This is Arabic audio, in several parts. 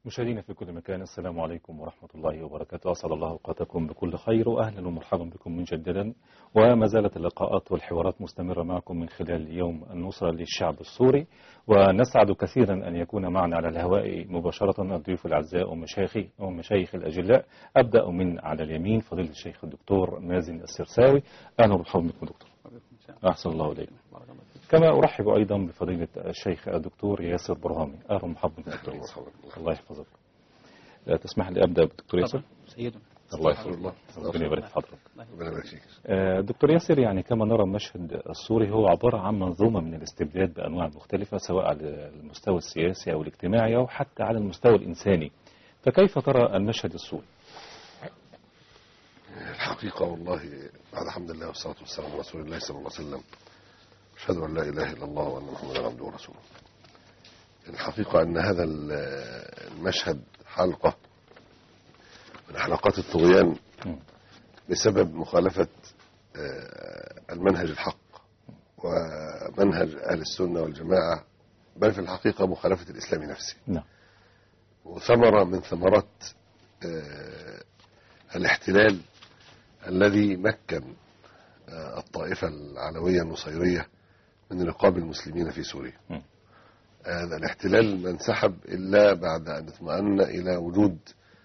مشاهدينا في كل مكان، السلام عليكم ورحمة الله وبركاته. أسعد الله أوقاتكم بكل خير وأهلا ومرحبا بكم من جديدا. وما زالت اللقاءات والحوارات مستمرة معكم من خلال يوم النصرة للشعب السوري، ونسعد كثيرا أن يكون معنا على الهواء مباشرة الضيوف الأعزاء ومشايخ الأجلاء. أبدأ من على اليمين فضيلة الشيخ الدكتور مازن السرساوي. أهلا ومرحبا بكم دكتور. أحسن الله إليكم. كما أرحب أيضا بفضيلة الشيخ الدكتور ياسر برهامي. أهلا ومرحبا بكم دكتور ياسر. الله يحفظك. تسمح لي أبدأ بالدكتور ياسر؟ سيدنا الله يحفظك. ربنا يبارك في حضرتك. ربنا يبارك فيك. دكتور ياسر، يعني كما نرى المشهد السوري هو عبارة عن منظومة من الاستبداد بأنواع مختلفة، سواء على المستوى السياسي أو الاجتماعي أو حتى على المستوى الإنساني، فكيف ترى المشهد السوري؟ الحقيقة والله بعد الحمد لله والصلاة والسلام على رسول الله صلى الله عليه وسلم، أشهد أن لا إله إلا الله وأن محمدا عبده ورسوله. الحقيقة أن هذا المشهد حلقة من حلقات الطغيان بسبب مخالفة المنهج الحق ومنهج أهل السنة والجماعة، بل في الحقيقة مخالفة الإسلام نفسه. نعم. وثمرة من ثمرات الاحتلال الذي مكن الطائفة العلوية النصيرية من رقاب المسلمين في سوريا. هذا الاحتلال ما انسحب إلا بعد أن اطمأن إلى وجود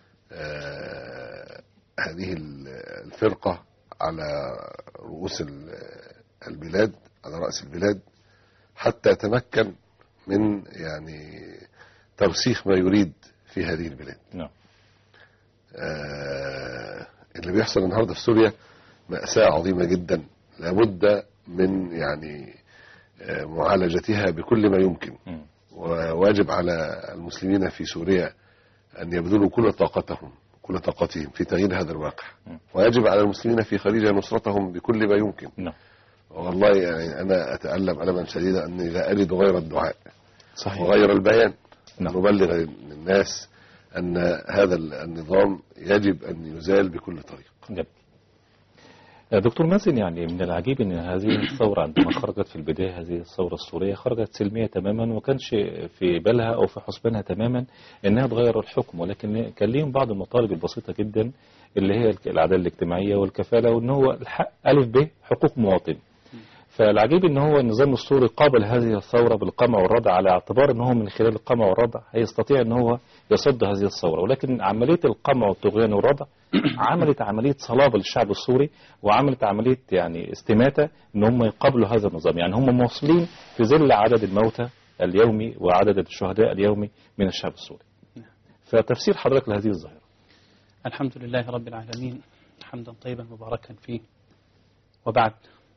هذه الفرقة على رؤوس البلاد، على رأس البلاد، حتى يتمكن من يعني ترسيخ ما يريد في هذه البلاد. نعم. اللي بيحصل النهاردة في سوريا مأساة عظيمة جدا، لابد من يعني معالجتها بكل ما يمكن. وواجب على المسلمين في سوريا أن يبذلوا كل طاقتهم في تغيير هذا الواقع، ويجب على المسلمين في خليج نصرتهم بكل ما يمكن. والله يعني أنا أتألم ألما شديدا أني لا أجد غير الدعاء. صحيح. وغير البيان. نبلغ للناس أن هذا النظام يجب أن يزال بكل طريق. جميل. دكتور مازن، يعني من العجيب أن هذه الثورة عندما خرجت في البداية، هذه الثورة السورية خرجت سلمية تماما، وكانش في بالها أو في حسبانها تماما أنها تغير الحكم، ولكن كان لهم بعض المطالب البسيطة جدا اللي هي العدالة الاجتماعية والكفالة، وأن هو الحق ألف ب حقوق مواطن. فالعجيب ان هو النظام السوري قابل هذه الثورة بالقمع والردع، على اعتبار ان هو من خلال القمع والردع هيستطيع ان هو يصد هذه الثورة، ولكن عملية القمع والطغيان والردع عملت عملية صلابة للشعب السوري، وعملت عملية يعني استماتة ان هم يقابلوا هذا النظام. يعني هم موصلين في ظل عدد الموتى اليومي وعدد الشهداء اليومي من الشعب السوري. فتفسير حضرتك لهذه الظاهرة؟ الحمد لله رب العالمين، حمدا طيبا مباركا فيه، وبعد.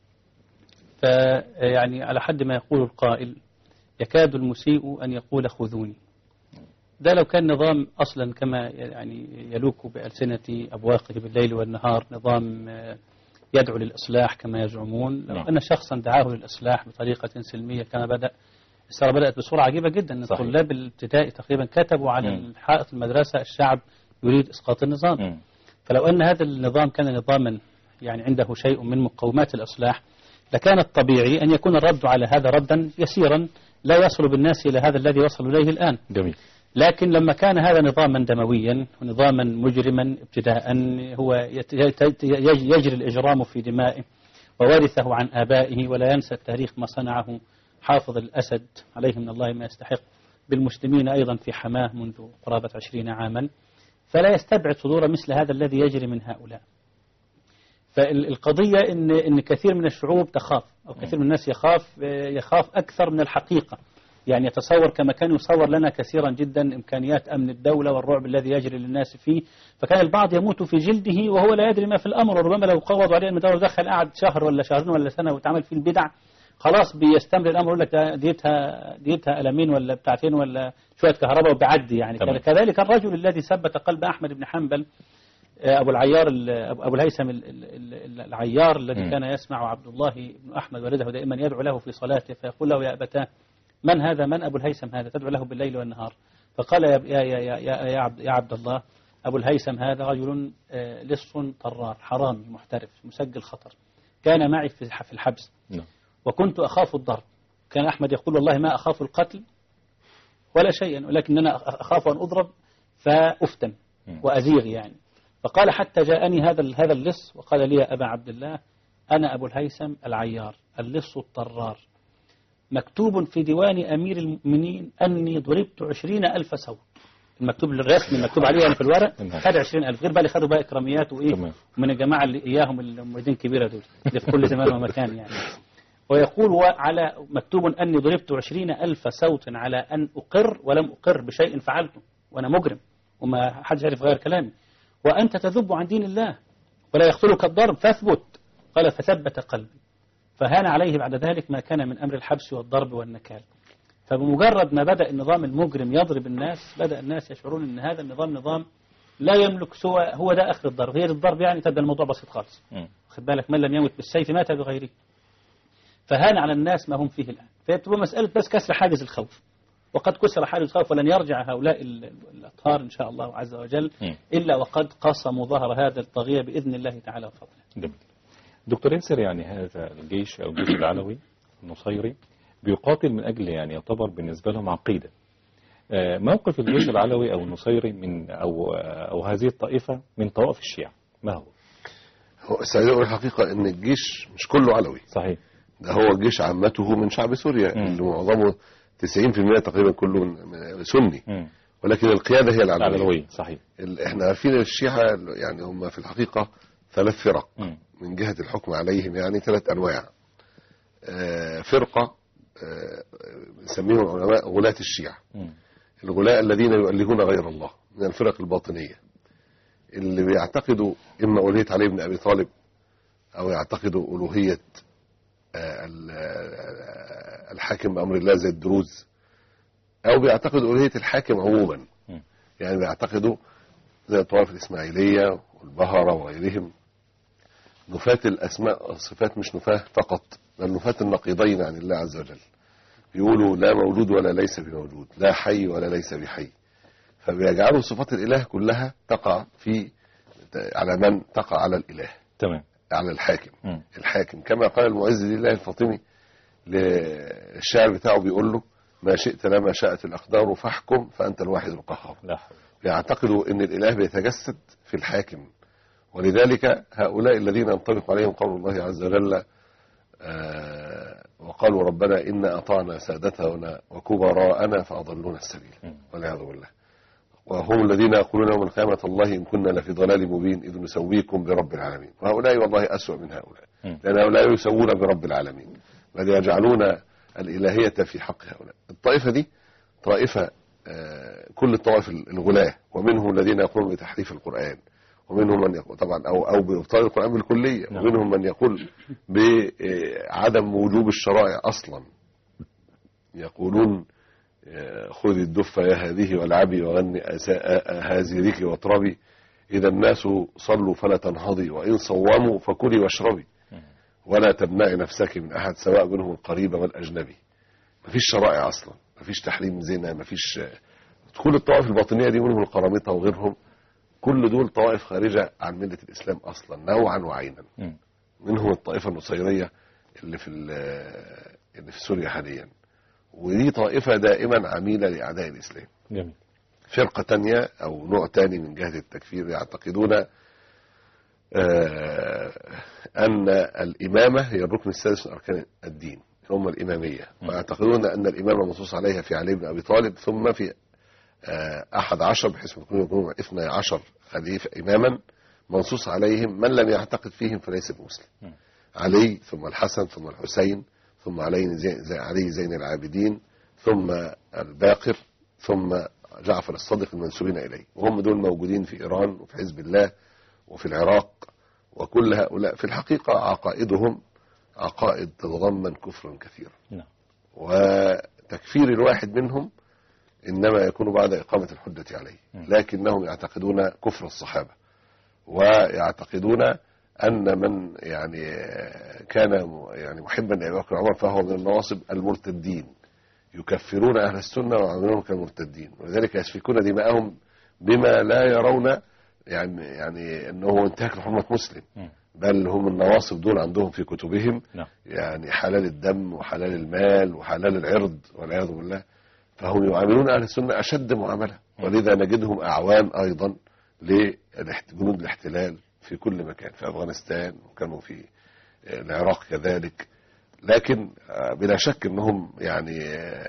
فيعني على حد ما يقول القائل: يكاد المسيء أن يقول خذوني. ده لو كان نظام أصلا كما يعني يلوك بألسنة أبواقه بالليل والنهار، نظام يدعو للإصلاح كما يزعمون، لو أن شخصا دعاه للإصلاح بطريقة سلمية كما بدأ، الثورة بدأت بصورة عجيبة جدا. الطلاب الابتدائي تقريبا كتبوا على حائط المدرسة: الشعب يريد إسقاط النظام. فلو أن هذا النظام كان نظاما يعني عنده شيء من مقومات الإصلاح، لكان الطبيعي أن يكون الرد على هذا ردا يسيرا لا يصل بالناس إلى هذا الذي وصلوا إليه الآن. جميل. لكن لما كان هذا نظاما دمويا ونظاما مجرما ابتداء، هو يجري الإجرام في دمائه وورثه عن آبائه، ولا ينسى التاريخ ما صنعه حافظ الأسد عليه من الله ما يستحق بالمسلمين أيضا في حماه منذ قرابة 20 عاما، فلا يستبعد صدور مثل هذا الذي يجري من هؤلاء. فالقضية إن كثير من الشعوب تخاف، أو كثير من الناس يخاف أكثر من الحقيقة. يعني يتصور كما كان يصور لنا كثيرا جدا إمكانيات أمن الدولة والرعب الذي يجري للناس فيه، فكان البعض يموت في جلده وهو لا يدري ما في الأمر، وربما لو قوضوا عليه أن الدولة دخل قعد شهر ولا شهرين ولا سنة وتعمل فيه البدع، خلاص بيستمر الأمر، يقول لك ديتها ألمين ولا بتاعتين ولا شوية كهرباء وبعدي. يعني كذلك الرجل الذي ثبت قلب أحمد بن حنبل، أبو الهيثم العيار، الذي كان يسمع عبد الله بن أحمد والده دائما يدعو له في صلاته، فيقول له: يا أبتاه، من هذا؟ من أبو الهيثم هذا تدعو له بالليل والنهار؟ فقال: يا عبد الله، أبو الهيثم هذا رجل لص طرار حرامي محترف مسجل خطر، كان معي في الحبس وكنت أخاف الضرب. كان أحمد يقول: والله ما أخاف القتل ولا شيئا، ولكن أنا أخاف أن أضرب فأفتن وأزيغ يعني. فقال حتى جاءني هذا اللص وقال لي يا أبا عبد الله أنا أبو الهيثم العيار اللص الطرار، مكتوب في ديوان أمير المؤمنين أني ضربت 20,000 صوت. المكتوب الرسمي المكتوب عليه يعني في الورق خد 20,000، غير بالي خدوا بقى إكراميات وإيه من الجماعة اللي إياهم المريدين الكبيرة دول اللي في كل زمان ومكان يعني. ويقول وعلى مكتوب أني ضربت 20,000 صوت على أن أقر ولم أقر بشيء فعلته وأنا مجرم وما حدش عارف غير كلامي، وأنت تذب عن دين الله ولا يقتلك الضرب فاثبت. قال فثبت قلبي، فهان عليه بعد ذلك ما كان من أمر الحبس والضرب والنكال. فبمجرد ما بدأ النظام المجرم يضرب الناس بدأ الناس يشعرون أن هذا النظام نظام لا يملك سوى هو ده آخر الضرب، هي الضرب يعني تبدأ الموضوع بسيط خالص. خد بالك من لم يمت بالسيف مات بغيره. فهان على الناس ما هم فيه الآن، فيبقى مسألة بس كسر حاجز الخوف، وقد كسر حاجز الخوف ولن يرجع هؤلاء الأطهار إن شاء الله عز وجل إلا وقد قصموا ظهر هذا الطاغية بإذن الله تعالى وفضله. جميل. دكتور ياسر، يعني هذا الجيش أو الجيش العلوي النصيري بيقاتل من أجل يعني يعتبر بالنسبة لهم عقيدة. موقف الجيش العلوي أو النصيري من أو هذه الطائفة من طوائف الشيعة ما هو؟ هو السعيد الحقيقة أن الجيش مش كله علوي. صحيح. ده هو الجيش عامته من شعب سوريا اللي معظمه 90% تقريبا كله سني، ولكن القيادة هي العلوية. صحيح. احنا عارفين الشيعة يعني هم في الحقيقة 3 فرق من جهة الحكم عليهم، يعني 3 أنواع. فرقة نسميهم علماء غلاة الشيعة، الغلاة الذين يؤلهون غير الله من الفرق الباطنية اللي بيعتقدوا إما ألوهية علي بن أبي طالب أو يعتقدوا ألوهية الحاكم بأمر الله زي الدروز، أو بيعتقدوا ألوهية الحاكم عموما، يعني بيعتقدوا زي الطوائف الإسماعيلية والبهرة وغيرهم نفاة الأسماء والصفات، مش نفاة فقط بل نفاة النقيضين عن الله عز وجل. يقولوا لا مولود ولا ليس بموجود، لا حي ولا ليس بحي، فبيجعلوا صفات الإله كلها تقع على من تقع على الإله. تمام. على الحاكم. الحاكم كما قال المعز لله الفاطمي للشاعر بتاعه بيقول له ما شئت لما شاءت الأقدار فاحكم فأنت الواحد القهار. بيعتقدوا أن الإله بيتجسد في الحاكم، ولذلك هؤلاء الذين ينطبق عليهم قول الله عز وجل وقالوا ربنا إنا أطعنا سادتنا وكبراءنا فأضلونا السبيل والعياذ بالله، وهم الذين يقولون يوم القيامة الله إن كنا لفي ضلال مبين إذ نسويكم برب العالمين. وهؤلاء والله أسوأ من هؤلاء، لأن هؤلاء يسوون برب العالمين بل يجعلون الإلهية في حق هؤلاء. الطائفة دي طائفة كل الطوائف الغلاة، ومنهم الذين يقولون بتحريف القرآن، ومنهم من يقول طبعا أو بإبطال القرآن بالكلية، ومنهم من يقول بعدم وجوب الشرائع أصلا. يقولون خذي الدفة يا هذه والعبي وغني هازريك واطربي، إذا الناس صلوا فلا تنهضي وإن صوموا فكلي واشربي ولا تمنعي نفسك من أحد سواء منهم القريب والأجنبي. مفيش شرائع أصلا، مفيش تحريم زنا، مفيش. كل الطوائف الباطنية دي منهم القرامطة وغيرهم كل دول طوائف خارجة عن ملة الإسلام أصلا نوعا وعينا. منهم الطائفة النصيرية اللي في سوريا حاليا، ودي طائفة دائما عميلة لأعداء الإسلام. جميل. فرقة تانية أو نوع تاني من جهة التكفير يعتقدون أن الإمامة هي الركن السادس من أركان الدين، هم الإمامية، ويعتقدون أن الإمامة منصوص عليها في علي بن أبي طالب ثم في 11 بحيث يكونوا 12 خليفة إماما منصوص عليهم من لم يعتقد فيهم فليس بمسلم. علي ثم الحسن ثم الحسين ثم علي زين العابدين ثم الباقر ثم جعفر الصادق المنسوبين إليه، وهم دول موجودين في إيران وفي حزب الله وفي العراق. وكل هؤلاء في الحقيقة عقائدهم عقائد تتضمن كفرا كثيرا، وتكفير الواحد منهم إنما يكون بعد إقامة الحجة عليه، لكنهم يعتقدون كفر الصحابة، ويعتقدون أن من يعني كان يعني محبا لأبي بكر وعمر فهو من النواصب المرتدين، يكفرون أهل السنة ويعاملونهم كالمرتدين، ولذلك يسفكون دماءهم بما لا يرون يعني أنه انتهاك لحرمة مسلم، بل هم النواصب دول عندهم في كتبهم يعني حلال الدم وحلال المال وحلال العرض والعياذ بالله، فهم يعاملون أهل السنة أشد معاملة ولذا نجدهم أعوان أيضا لجنود الاحتلال في كل مكان، في أفغانستان وكانوا في العراق كذلك. لكن بلا شك أنهم يعني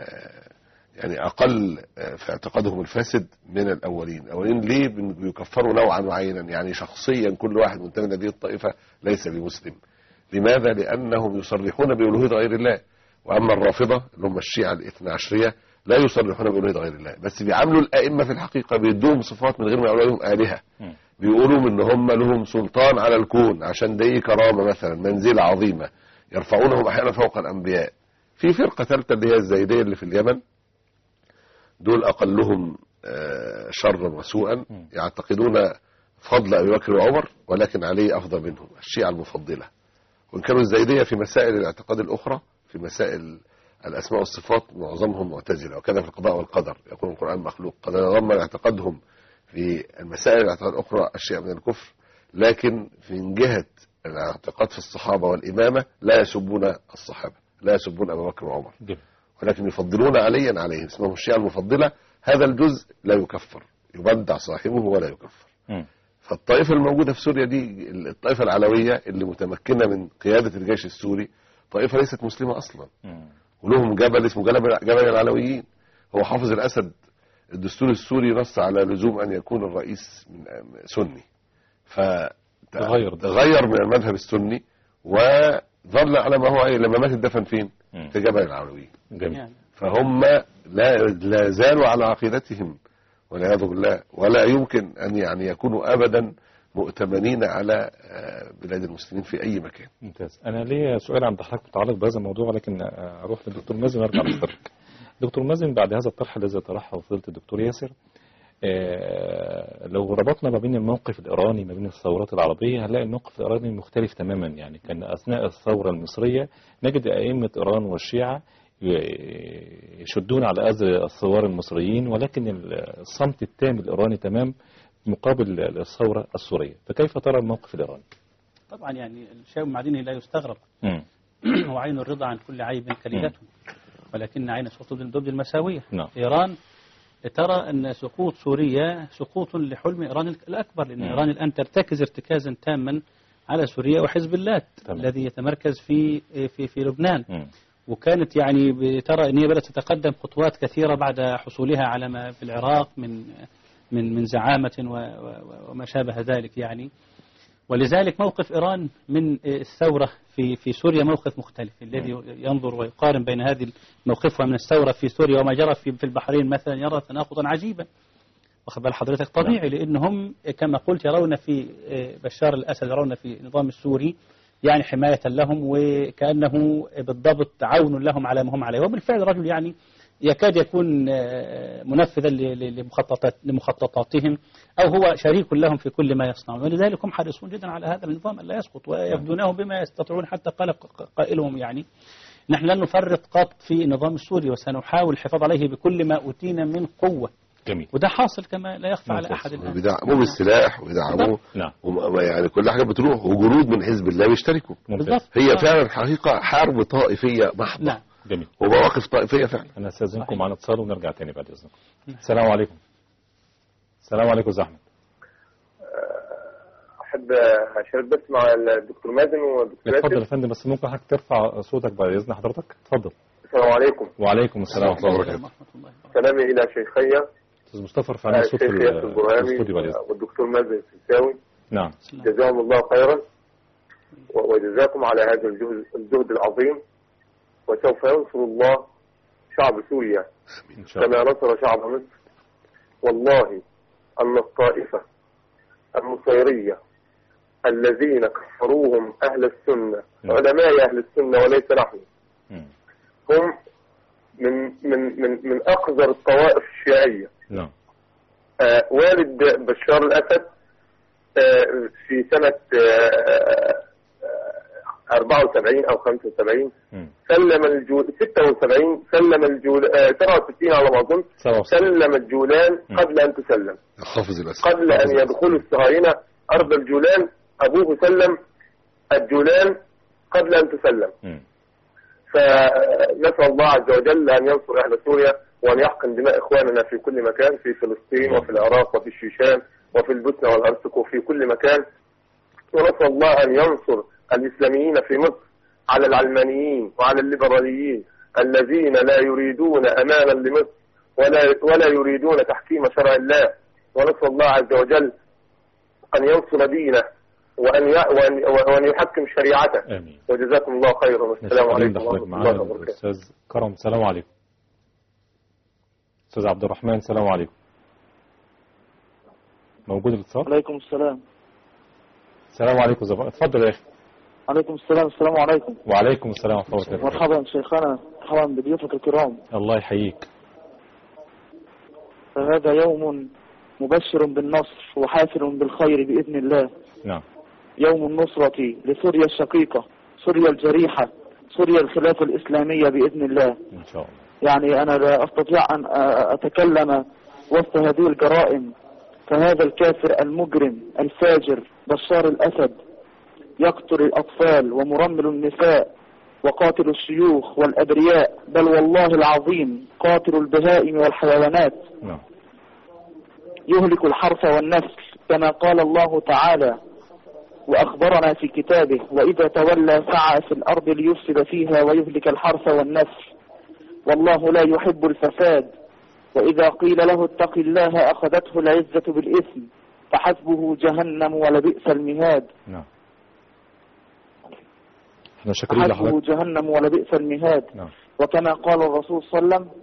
أقل في اعتقادهم الفاسد من الأولين ليه بيكفروا نوعا معينا؟ يعني شخصيا كل واحد منتمي لهذه الطائفة ليس بمسلم. لماذا؟ لأنهم يصرحون بألوهية غير الله. وأما الرافضة اللي هم الشيعة الاثنى عشرية لا يصرحون بألوهية غير الله، بس بيعاملوا الأئمة في الحقيقة بيدوهم صفات من غير ما يقولوا لهم آلهة. بيقولوا إن هم لهم سلطان على الكون، عشان دي كرامة مثلا، منزلة عظيمة، يرفعونهم أحيانا فوق الأنبياء. في فرقة ثالثة اللي هي الزيدية اللي في اليمن، دول أقلهم شرا وسوءا، يعتقدون فضل أبي بكر وعمر ولكن علي أفضل منهم، الشيعة المفضلة. وإن كانوا الزيدية في مسائل الاعتقاد الأخرى، في مسائل الأسماء والصفات معظمهم معتزلة، وكذا في القضاء والقدر يقول القرآن مخلوق. قد يضمن اعتقادهم في المسائل الاعتقاد الأخرى الشيء من الكفر، لكن من جهة الاعتقاد في الصحابة والإمامة لا يسبون الصحابة، لا يسبون أبا بكر وعمر، ولكن يفضلون عليا عليهم، اسمهم الشيعة المفضلة. هذا الجزء لا يكفر، يبدع صاحبه ولا يكفر. فالطائفة الموجودة في سوريا دي، الطائفة العلوية اللي متمكنة من قيادة الجيش السوري، طائفة ليست مسلمة أصلا، ولهم جبل اسمه جبل العلويين. هو حافظ الأسد الدستور السوري نص على لزوم أن يكون الرئيس من سني، فتغير من المذهب السني وظل على ما هو لما مات الدفن فين؟ في جبل العلويين. فهم لا زالوا على عقيدتهم والعياذ بالله، ولا يمكن أن يعني يكونوا أبدا مؤتمنين على بلاد المسلمين في أي مكان. ممتاز. أنا ليا سؤال عند حضرتك متعلق بهذا الموضوع، لكن أروح للدكتور مازن وأرجع لحضرتك. دكتور مازن، بعد هذا الطرح الذي طرحه فضيلة الدكتور ياسر، لو ربطنا ما بين الموقف الإيراني ما بين الثورات العربية، هنلاقي الموقف الإيراني مختلف تماما. يعني كان أثناء الثورة المصرية نجد أئمة إيران والشيعة يشدون على أزر الثوار المصريين، ولكن الصمت التام الإيراني تمام مقابل الثورة السورية. فكيف ترى الموقف الإيراني؟ طبعا يعني الشيء معدنه لا يستغرب، وعين الرضا عن كل عيب كليلته، ولكن عين السقوط ضد المساوية. إيران ترى أن سقوط سوريا سقوط لحلم إيران الأكبر، لأن إيران الآن ترتكز ارتكازا تاما على سوريا وحزب الله الذي يتمركز في لبنان. وكانت يعني ترى أن هي بدأت تتقدم خطوات كثيرة بعد حصولها على ما في العراق من زعامة وما شابه ذلك يعني. ولذلك موقف إيران من الثورة في سوريا موقف مختلف، الذي ينظر ويقارن بين هذه موقفها من الثورة في سوريا وما جرى في البحرين مثلا يرى تناقضا عجيبا. واخد بال حضرتك؟ طبيعي، لأنهم كما قلت يرون في بشار الأسد، يرون في النظام السوري يعني حماية لهم، وكأنه بالضبط عون لهم على ما هم عليه. وبالفعل رجل يعني يكاد يكون منفذا لمخططاتهم، أو هو شريك لهم في كل ما يصنعون. ولذلك هم حريصون جدا على هذا النظام ألا يسقط، ويبدونه بما يستطيعون. حتى قال قائلهم يعني نحن لن نفرط قط في النظام السوري، وسنحاول الحفاظ عليه بكل ما أوتينا من قوة. جميل. وده حاصل كما لا يخفى على أحد الآن. بيدعموه بالسلاح ويدعموه، يعني كل حاجة بتروح، وجنود من حزب الله بيشتركوا. هي فعلا حقيقة حرب طائفية محضة. جميل. ومواقف طائفية فعلا. أنا أستاذنكم معنا اتصال ونرجع تاني بعد إذنكم. السلام عليكم. السلام عليكم زحمة. أحب أشارك بس مع الدكتور مازن والدكتور ياسر. اتفضل يا فندم، بس ممكن حضرتك ترفع صوتك بعد إذن حضرتك؟ اتفضل. السلام عليكم. وعليكم السلام ورحمة الله وبركاته. سلامي إلى شيخي أستاذ مصطفى رفعنا الصوت في الاستوديو والدكتور مازن السلساوي. نعم. جزاهم الله خيرا وجزاكم على هذا الجهد العظيم. وسوف ينصر الله شعب سوريا كما نصر شعب مصر. والله أن الطائفة النصيرية الذين كفروهم أهل السنة، علماء أهل السنة وليس نحن، هم من أقذر الطوائف الشيعية. والد بشار الأسد في سنة 74 أو 75 سلم 76 سلم 67 على ما أظن، سلم الجولان قبل أن تسلم، قبل أن يدخلوا الصهاينة أرض الجولان. أبوه سلم الجولان قبل أن تسلم. فنسأل الله عز وجل أن ينصر أهل سوريا وأن يحقن دماء إخواننا في كل مكان، في فلسطين وفي العراق وفي الشيشان وفي البوسنة والهرسك وفي كل مكان. ونسأل الله أن ينصر الإسلاميين في مصر على العلمانيين وعلى الليبراليين الذين لا يريدون أمانا لمصر ولا يريدون تحكيم شرع الله. ونسأل الله عز وجل أن ينصر دينه وأن يحكم شريعته. آمين. وجزاكم الله خيرا، والسلام عليكم ورحمة الله وبركاته. أستاذ كرم، السلام عليكم. أستاذ عبد الرحمن، السلام عليكم. موجود الاتصال؟ عليكم السلام. السلام عليكم اتفضل يا أخي. عليكم السلام. السلام عليكم. وعليكم السلام ورحمة الله وبركاته. مرحبا شيخنا، مرحبا بضيوفك الكرام. الله يحييك. فهذا يوم مبشر بالنصر وحافل بالخير بإذن الله. نعم. يوم النصرة لسوريا الشقيقة، سوريا الجريحة، سوريا الخلافة الإسلامية بإذن الله. إن شاء الله. يعني أنا لا أستطيع أن أتكلم وسط هذه الجرائم. فهذا الكافر المجرم الفاجر بشار الأسد يقتل الأطفال ومرمل النساء وقاتل الشيوخ والأبرياء، بل والله العظيم قاتل البهائم والحيوانات. يهلك الحرث والنسل كما قال الله تعالى وأخبرنا في كتابه: وإذا تولى سعى في الأرض ليفسد فيها ويهلك الحرث والنسل والله لا يحب الفساد. وإذا قيل له اتق الله أخذته العزة بالإثم فحسبه جهنم ولبئس المهاد. نعم. احنا شاكرين لحضرتك. حسبه جهنم ولبئس المهاد. نعم. وكما قال الرسول صلى الله عليه وسلم: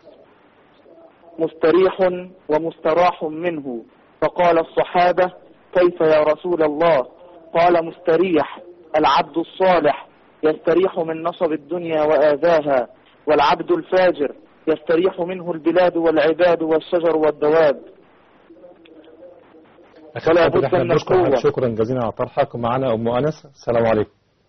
مستريح ومستراح منه. فقال الصحابة: كيف يا رسول الله؟ قال: مستريح العبد الصالح يستريح من نصب الدنيا وآذاها، والعبد الفاجر يستريح منه البلاد والعباد والشجر والدواب. فلا بد من القوة. شكرا جزيلا على طرحك. ومعنا أم أنس، السلام عليكم.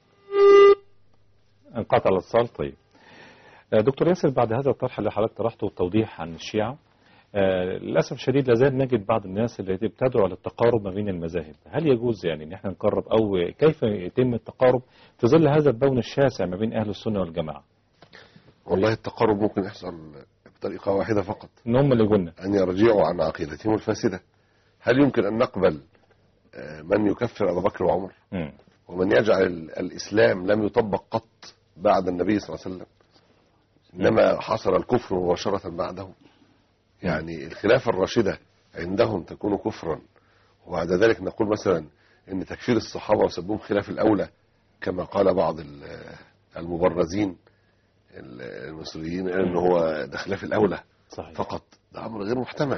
انقطع الاتصال. طيب دكتور ياسر، بعد هذا الطرح اللي حضرتك طرحته والتوضيح عن الشيعة، للأسف الشديد لازال نجد بعض الناس اللي بتدعو للتقارب ما بين المذاهب. هل يجوز يعني ان احنا نقرب، او كيف يتم التقارب في ظل هذا البون الشاسع ما بين أهل السنة والجماعة؟ والله التقارب ممكن يحصل بطريقة واحدة فقط، ان هم اللي قلنا أن يرجعوا عن عقيدتهم الفاسدة. هل يمكن أن نقبل من يكفر أبا بكر وعمر ومن يجعل الإسلام لم يطبق قط بعد النبي صلى الله عليه وسلم، إنما حصل الكفر مباشرة بعده؟ يعني الخلافة الراشدة عندهم تكون كفرا، وبعد ذلك نقول مثلا ان تكفير الصحابة وسبهم خلاف الأولى كما قال بعض المبرزين المصريين ان هو ده خلاف الأولى صحيح. فقط ده أمر غير محتمل.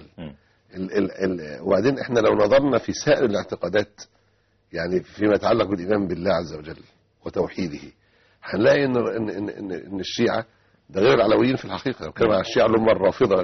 وبعدين احنا لو نظرنا في سائر الاعتقادات، يعني فيما يتعلق بالإيمان بالله عز وجل وتوحيده، هنلاقي ان الشيعة ده غير العلويين في الحقيقة. لو كان مع الشيعة اللي هم الرافضة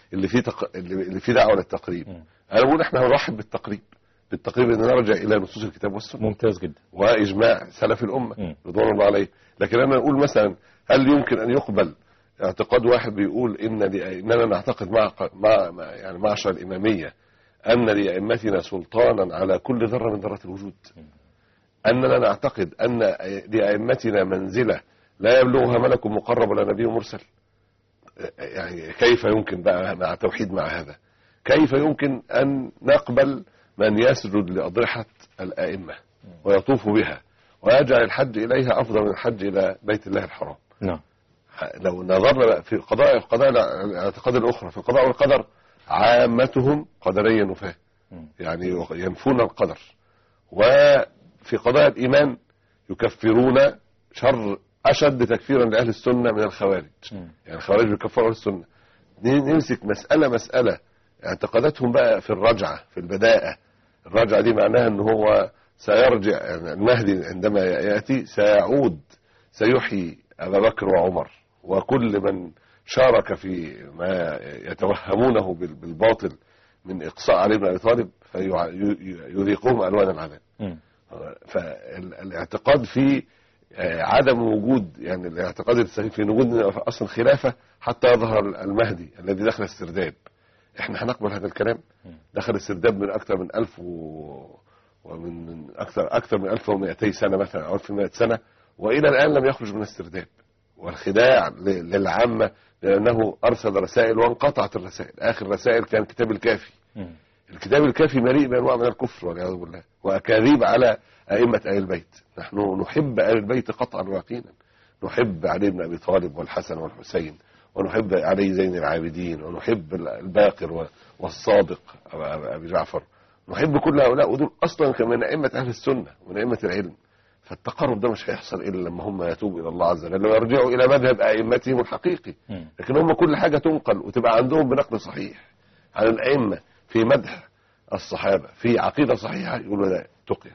اللي في دعوة للتقريب، أنا بقول احنا هنرحب بالتقريب ان نرجع إلى نصوص الكتاب والسنة. ممتاز جدا. وإجماع سلف الأمة رضوان الله عليه. لكن أنا أقول مثلا هل يمكن أن يقبل اعتقاد واحد بيقول إننا نعتقد يعني معشر الإمامية أن لأئمتنا سلطانا على كل ذرة من ذرات الوجود، أننا نعتقد أن لأئمتنا منزلة لا يبلغها ملك مقرب ولا نبي مرسل؟ يعني كيف يمكن بقى مع توحيد مع هذا؟ كيف يمكن أن نقبل من يسجد لأضرحة الآئمة ويطوف بها ويجعل الحج إليها أفضل من الحج إلى بيت الله الحرام؟ نعم. لو نظرنا في قضايا الاعتقاد الأخرى، في القضاء والقدر عامتهم قدريا نفاه، يعني ينفون القدر. وفي قضايا الإيمان يكفرون أشد تكفيرا لأهل السنة من الخوارج. يعني الخوارج بيكفروا أهل السنة. نمسك مسألة اعتقاداتهم بقى في الرجعة، في البداءة. الرجعة دي معناها أنه هو سيرجع، يعني المهدي عندما يأتي سيعود سيحيي أبا بكر وعمر وكل من شارك في ما يتوهمونه بالباطل من إقصاء علي بن أبي طالب، فيذيقهم ألوان العذاب. فالاعتقاد في عدم وجود، يعني الاعتقاد السليم في وجود أصلا خلافة حتى يظهر المهدي الذي دخل السرداب. احنا هنقبل هذا الكلام؟ دخل السرداب من أكثر من 1000 ومن أكثر من 1200 سنة مثلا أو 1100 سنة، وإلى الآن لم يخرج من السرداب. والخداع للعامة، لأنه أرسل رسائل وانقطعت الرسائل. آخر رسائل كان كتاب الكافي. الكتاب الكافي مليء بأنواع من الكفر والعياذ بالله وأكاذيب على أئمة آل البيت. نحن نحب آل البيت قطعا ويقينا، نحب علي بن أبي طالب والحسن والحسين، ونحب علي زين العابدين، ونحب الباقر والصادق أبي جعفر، نحب كل هؤلاء، ودول أصلا من أئمة أهل السنة ومن أئمة العلم. فالتقرب ده مش هيحصل إلا لما هم يتوبوا إلى الله عز وجل ويرجعوا إلى مذهب أئمتهم الحقيقي. لكن هم كل حاجة تنقل وتبقى عندهم بنقل صحيح عن الأئمة في مدح الصحابة في عقيدة صحيحة، يقولوا ده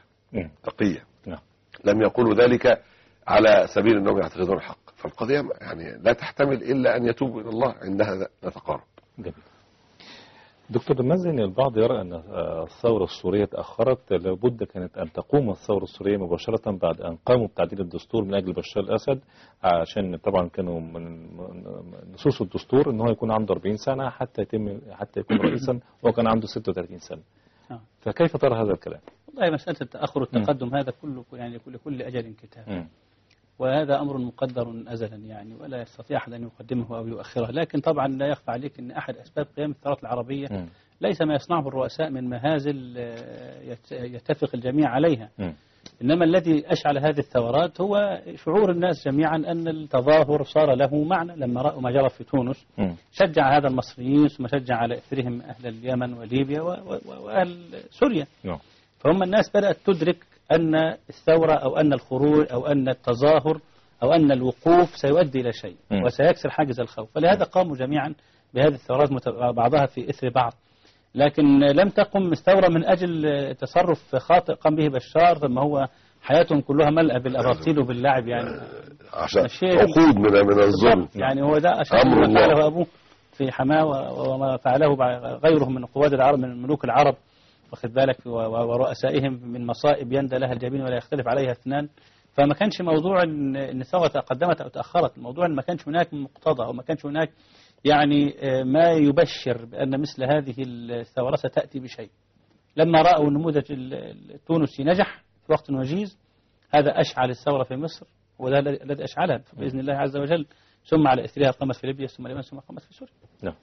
تقية. لم يقولوا ذلك على سبيل أنهم يعتقدون الحق. فالقضية يعني لا تحتمل إلا أن يتوبوا إلى الله، عندها نتقارب. جميل. دكتور مازن، البعض يرى أن الثورة السورية تأخرت، لابد كانت أن تقوم الثورة السورية مباشرة بعد أن قاموا بتعديل الدستور من أجل بشار الأسد، عشان طبعا كانوا من نصوص الدستور أنه يكون عنده 40 سنة حتى يكون رئيسا، وكان عنده 36 سنة. فكيف ترى هذا الكلام؟ والله مسألة التأخر والتقدم هذا كله يعني لكل أجل كتاب، وهذا أمر مقدر أزلا يعني، ولا يستطيع أحد أن يقدمه أو يؤخره. لكن طبعا لا يخفى عليك أن أحد أسباب قيام الثورات العربية ليس ما يصنعه الرؤساء من مهازل يتفق الجميع عليها، إنما الذي أشعل هذه الثورات هو شعور الناس جميعا أن التظاهر صار له معنى. لما رأوا ما جرى في تونس شجع هذا المصريين، ثم شجع على إثرهم أهل اليمن وليبيا وأهل سوريا. فهم الناس بدأت تدرك أن الثورة أو أن الخروج أو أن التظاهر أو أن الوقوف سيؤدي إلى شيء وسيكسر حاجز الخوف، فلهذا قاموا جميعا بهذه الثورات بعضها في إثر بعض. لكن لم تقم الثورة من أجل تصرف خاطئ قام به بشار، ثم هو حياتهم كلها ملأ بالأباطيل وباللعب يعني، عشان عقود من الظلم يعني. هو ده أشد ما فعله أبوه في حماه وما فعله غيره من قواد العرب من ملوك العرب، واخد بالك، ورؤسائهم من مصائب يندى لها الجبين ولا يختلف عليها اثنان. فما كانش موضوع ان الثوره تقدمت او تاخرت، الموضوع ان ما كانش هناك مقتضى او ما كانش هناك يعني ما يبشر بان مثل هذه الثوره ستاتي بشيء. لما راوا النموذج التونسي نجح في وقت وجيز، هذا اشعل الثوره في مصر، وده الذي اشعلها باذن الله عز وجل، ثم على اثرها قامت في ليبيا، ثم اليمن، ثم قامت في سوريا. نعم.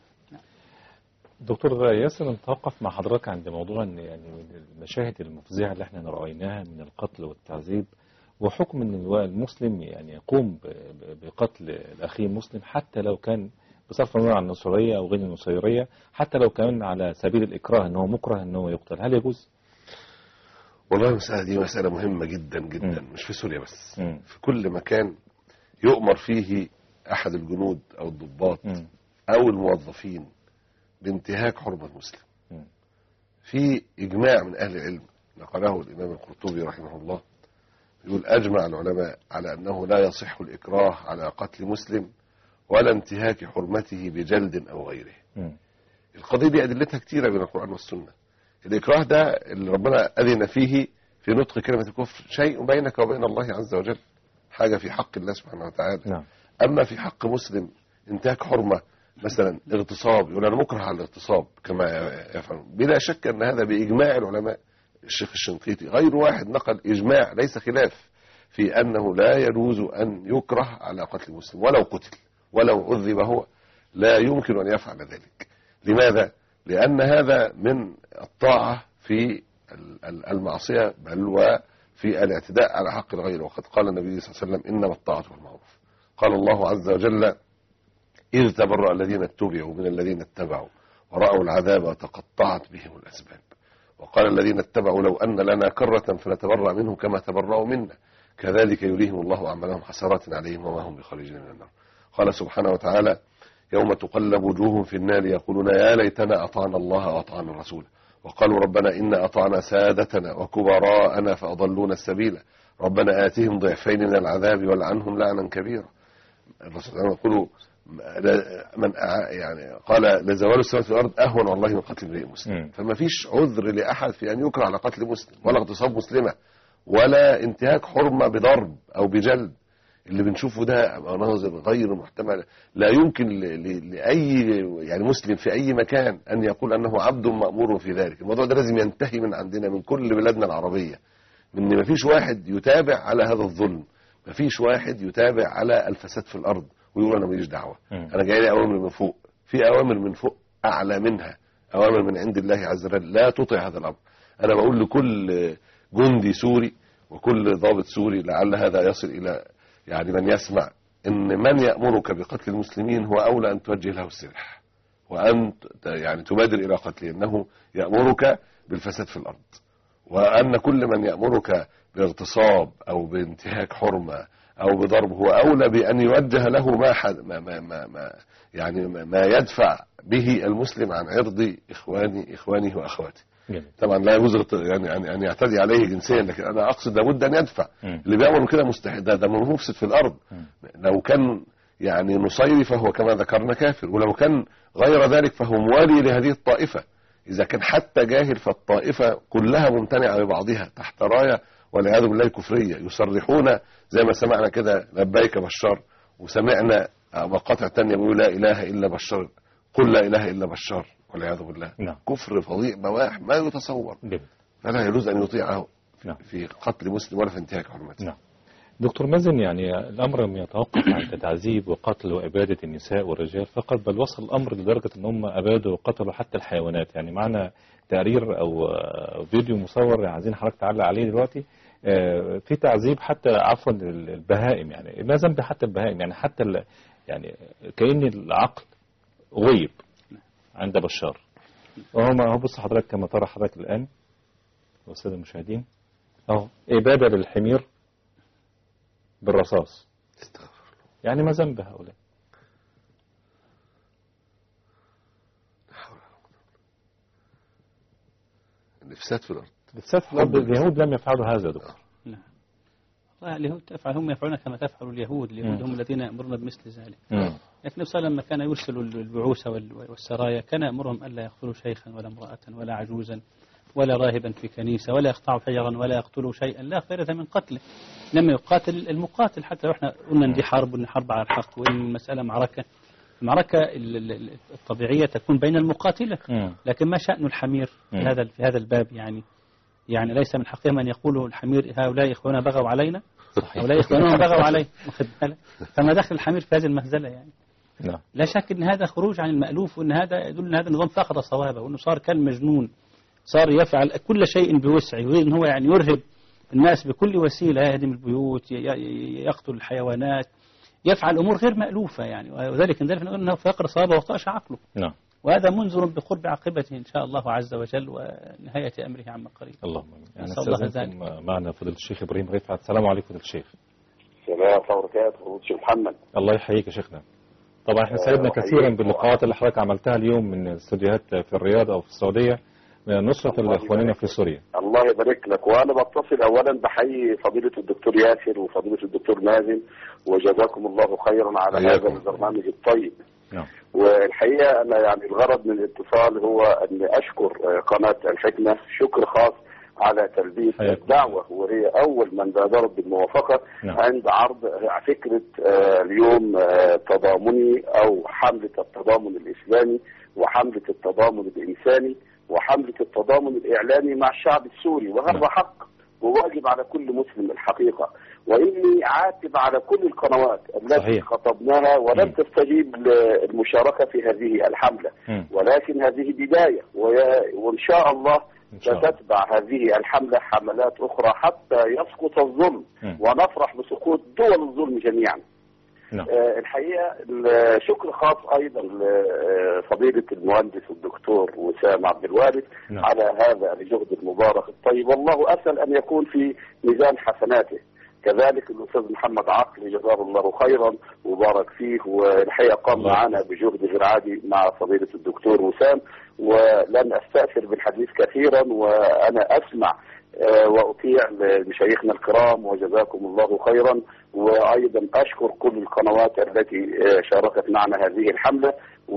دكتور ياسر، نتوقف مع حضرتك عند موضوع ان يعني المشاهد المفزعه اللي احنا رايناها من القتل والتعذيب، وحكم ان المسلم يعني يقوم بقتل الاخي المسلم حتى لو كان بصرف النظر عن النصريه او غير النصيريه، حتى لو كان على سبيل الاكراه انه مكره انه يقتل، هل يجوز؟ والله المسألة دي مسألة مهمة جدا جدا، مش في سوريا بس، في كل مكان يؤمر فيه أحد الجنود أو الضباط أو الموظفين بانتهاك حرمة المسلم. في إجماع من أهل العلم نقله الإمام القرطبي رحمه الله، يقول أجمع العلماء على أنه لا يصح الإكراه على قتل مسلم ولا انتهاك حرمته بجلد أو غيره. القضية دي أدلتها كتيرة من القرآن والسنة. الإكراه ده اللي ربنا أذن فيه في نطق كلمة الكفر شيء بينك وبين الله عز وجل، حاجة في حق الله سبحانه وتعالى. نعم. أما في حق مسلم انتهاك حرمة، مثلا اغتصاب، يقول أنا مكره على الاغتصاب كما يفعل، بلا شك أن هذا بإجماع العلماء. الشيخ الشنقيطي غير واحد نقل إجماع ليس خلاف في أنه لا يجوز أن يكره على قتل مسلم ولو قتل ولو عذب هو، لا يمكن أن يفعل ذلك. لماذا؟ لأن هذا من الطاعة في المعصية، بل وفي الاعتداء على حق الغير. وقد قال النبي صلى الله عليه وسلم إنما الطاعة والمعروف. قال الله عز وجل إذ تبرأ الذين اتبعوا من الذين اتبعوا ورأوا العذاب وتقطعت بهم الأسباب. وقال الذين اتبعوا لو أن لنا كرة فنتبرأ منهم كما تبرأوا منا كذلك يريهم الله أعمالهم حسرات عليهم وما هم بخارجين من النار. قال سبحانه وتعالى يوم تقلب وجوههم في النار يقولون يا ليتنا أطعنا الله وأطعنا الرسول وقالوا ربنا إنا أطعنا سادتنا وكبراءنا فأضلونا السبيل ربنا آتهم ضعفين من العذاب ولعنهم لعنا كبيرا. الرسول يقول من يعني قال لزوال السماوات والأرض أهون والله من قتل امرئ مسلم. فما فيش عذر لأحد في أن يكره على قتل مسلم ولا اغتصاب مسلمة ولا انتهاك حرمة بضرب أو بجلد. اللي بنشوفه ده مناظر غير محتملة، لا يمكن لأي يعني مسلم في أي مكان أن يقول أنه عبد مأمور في ذلك. الموضوع ده لازم ينتهي من عندنا من كل بلادنا العربية، من ما فيش واحد يتابع على هذا الظلم، مفيش واحد يتابع على الفساد في الارض ويقول انا ماليش دعوه، انا جاي لي اوامر من فوق. في اوامر من فوق اعلى منها، اوامر من عند الله عز وجل، لا تطع هذا الامر. انا بقول لكل جندي سوري وكل ضابط سوري لعل هذا يصل الى يعني من يسمع، ان من يأمرك بقتل المسلمين هو اولى ان توجه له السلاح وان يعني تبادر الى قتله، انه يأمرك بالفساد في الارض. وان كل من يأمرك باغتصاب او بانتهاك حرمة او بضرب هو اولى بان يوجه له ما يدفع به المسلم عن عرض اخوانه واخواته. طبعا لا يجوز يعني ان يعتدي عليه جنسيا، لكن انا اقصد لابد ان يدفع. اللي بيعمل كده مستحيل، ده مفسد في الارض. لو كان يعني نصيري فهو كما ذكرنا كافر، ولو كان غير ذلك فهو موالي لهذه الطائفة. اذا كان حتى جاهل فالطائفة كلها ممتنعة ببعضها تحت راية والعياذ بالله كفرية، يصرحون زي ما سمعنا كده لبيك بشار، وسمعنا مقاطع تانية بيقول لا اله الا بشار، قل لا اله الا بشار والعياذ بالله. كفر فظيع بواح ما يتصور. فلا يجوز ان يطيعه في قتل مسلم ولا في انتهاك حرمته. دكتور مازن، يعني الامر لم يتوقف عند تعذيب وقتل واباده النساء والرجال فقط، بل وصل الامر لدرجه ان هم ابادوا وقتلوا حتى الحيوانات. يعني معنا تقرير او فيديو مصور عايزين حضرتك تعلق عليه دلوقتي، في تعذيب حتى عفوا البهائم. يعني ما ذنب حتى البهائم؟ يعني حتى يعني كأن العقل غيب عند بشار. وهو بص حضرتك كما ترى حضرتك الآن والسادة المشاهدين، اهو إبادة للحمير بالرصاص. يعني ما ذنب هؤلاء؟ الإفساد في الأرض. الإفساد في الأرض. اليهود لم يفعلوا هذا يا دكتور. اليهود هم يفعلون كما تفعل اليهود. اليهود هم الذين يأمرون بمثل ذلك. لكن النبي لما كان يرسل البعوث والسرايا كان يأمرهم ألا يقتلوا شيخا ولا امرأة ولا عجوزا ولا راهبا في كنيسة ولا يقطعوا حجرا ولا يقتلوا شيئا لا خير من قتله. لما يقاتل المقاتل، حتى لو احنا قلنا ان دي حرب وان حرب على الحق وان المسألة معركة، المعركة الطبيعية تكون بين المقاتلة. لكن ما شأن الحمير في هذا الباب؟ يعني ليس من حقهم أن يقولوا الحمير هؤلاء إخوانا بغوا علينا، هؤلاء إخوانهم بغوا عليه. فما دخل الحمير في هذه المهزلة؟ يعني لا شك أن هذا خروج عن المألوف، وأن هذا يدل أن هذا النظام فقد صوابه، وأنه صار كالمجنون، صار يفعل كل شيء بوسعه، يريد أن هو يعني يرهب الناس بكل وسيلة، يهدم البيوت، يقتل الحيوانات، يفعل أمور غير مألوفة. يعني وذلك نقول أنه فقد صوابه وطأش عقله. وهذا منذر بقرب عاقبته إن شاء الله عز وجل ونهاية أمره عما قريب. اللهم آمين. معنا فضيلة الشيخ إبراهيم رفعت. السلام عليكم فضيلة الشيخ. السلام ورحمة الله وبركاته. فضيلة الشيخ محمد. الله يحييك يا شيخنا. طبعا احنا سعدنا كثيرا باللقاءات اللي حضرتك عملتها اليوم من استوديوهات في الرياض أو في السعودية نصرة لإخواننا في سوريا. الله يبارك لك. وأنا بتصل أولا بحيي فضيلة الدكتور ياسر وفضيلة الدكتور مازن، وجزاكم الله خيرا على هذا البرنامج الطيب. والحقيقة أنا يعني الغرض من الاتصال هو أن أشكر قناة الحكمة شكر خاص على تلبية الدعوة، وهي أول من بادرت بالموافقة عند عرض فكرة اليوم تضامني أو حملة التضامن الإسلامي وحملة التضامن الإنساني وحملة التضامن الإعلامي مع الشعب السوري. وهذا حق وواجب على كل مسلم الحقيقة. وإني عاتب على كل القنوات التي خطبناها ولم تستجيب للمشاركة في هذه الحملة، ولكن هذه بداية، وإن شاء الله ستتبع هذه الحملة حملات أخرى حتى يسقط الظلم ونفرح بسقوط دول الظلم جميعا. الحقيقة شكر خاص أيضا لفضيلة المهندس الدكتور وسام عبد الوارث على هذا الجهد المبارك الطيب، والله أسأل أن يكون في ميزان حسناته. كذلك الأستاذ محمد عقل جزاه الله خيرا وبارك فيه، والحقيقة قام معنا بجهد غير عادي مع فضيلة الدكتور وسام، ولن أستأثر بالحديث كثيرا وأنا أسمع وأطيع لمشايخنا الكرام وجزاكم الله خيرا. وأيضا أشكر كل القنوات التي شاركت معنا هذه الحملة،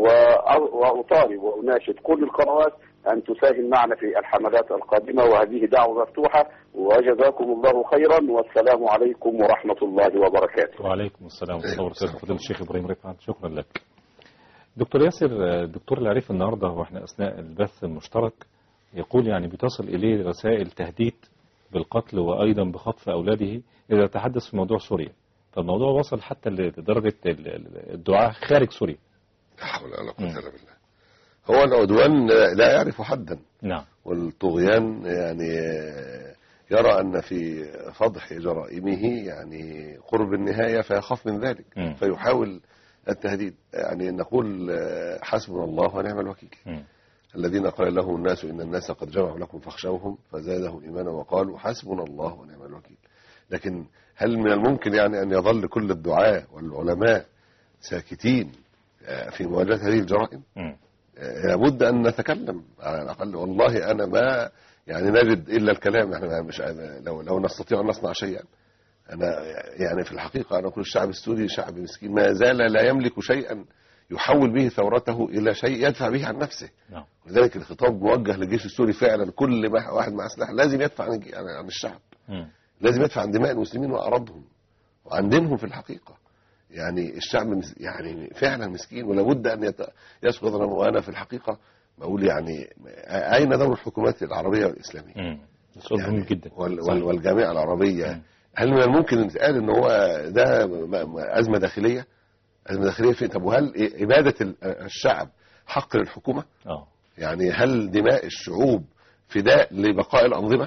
وأطالب وأناشد كل القنوات أن تساهم معنا في الحملات القادمة، وهذه دعوة مفتوحة. وجزاكم الله خيرا، والسلام عليكم ورحمة الله وبركاته. وعليكم السلام ورحمة الله وبركاته. فضيلة الشيخ إبراهيم رفعت، شكرا لك. دكتور ياسر، الدكتور العريف النهاردة وإحنا أثناء البث المشترك يقول يعني بتصل إليه رسائل تهديد بالقتل وأيضا بخطف أولاده إذا تحدث في موضوع سوريا. فالموضوع وصل حتى لدرجة الدعاء خارج سوريا. لا حول ولا قوة إلا بالله. هو العدوان لا يعرف حدا. نعم. والطغيان يعني يرى أن في فضح جرائمه يعني قرب النهاية فيخاف من ذلك فيحاول التهديد. يعني نقول حسبنا الله ونعم الوكيل. الذين قال لهم الناس إن الناس قد جمعوا لكم فاخشوهم فزادهم إيمانا وقالوا حسبنا الله ونعم الوكيل. لكن هل من الممكن يعني أن يظل كل الدعاة والعلماء ساكتين في مواجهة هذه الجرائم؟ لابد أن نتكلم على الأقل. والله أنا ما يعني نجد إلا الكلام. احنا مش لو نستطيع أن نصنع شيئا. أنا يعني في الحقيقة أنا أقول الشعب السوري شعب مسكين ما زال لا يملك شيئا يحول به ثورته إلى شيء يدفع به عن نفسه. ولذلك الخطاب موجه للجيش السوري فعلا. كل واحد مع سلاح لازم يدفع عن الشعب. لازم يدفع عن دماء المسلمين وأعراضهم وعن دينهم في الحقيقة. يعني الشعب يعني فعلا مسكين ولابد أن يسقط ظلمه. وأنا في الحقيقة بقول يعني أين دور الحكومات العربية والإسلامية يعني جدا والجامعة العربية؟ هل من الممكن أن يتقال أن هو ده أزمة داخلية؟ أزمة داخلية فين؟ طب وهل إبادة الشعب حق للحكومة؟ يعني هل دماء الشعوب فداء لبقاء الأنظمة؟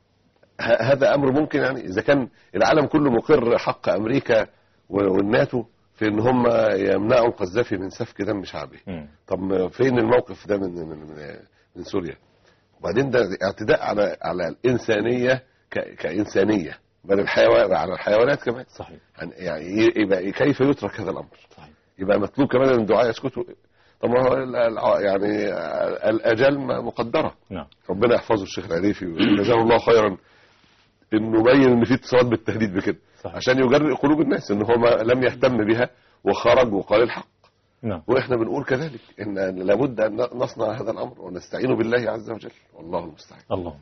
هذا أمر ممكن. يعني إذا كان العالم كله مقر حق أمريكا والناتو في ان هم يمنعوا القذافي من سفك دم شعبه. طب فين الموقف ده من سوريا؟ وبعدين ده اعتداء على الانسانيه كانسانيه بل على الحيوانات كمان. صحيح. يعني يبقى كيف يترك هذا الامر؟ صحيح. يبقى مطلوب كمان ان الدعاء يسكتوا. طب يعني الاجال مقدره. نعم. ربنا يحفظه الشيخ العريفي وجزاه الله خيرا انه بين ان في اتصال بالتهديد بكده. صحيح. عشان يجرئ قلوب الناس ان هو لم يهتم بها وخرج وقال الحق. نعم. واحنا بنقول كذلك ان لابد ان نصنع هذا الامر ونستعين بالله عز وجل والله المستعان. اللهم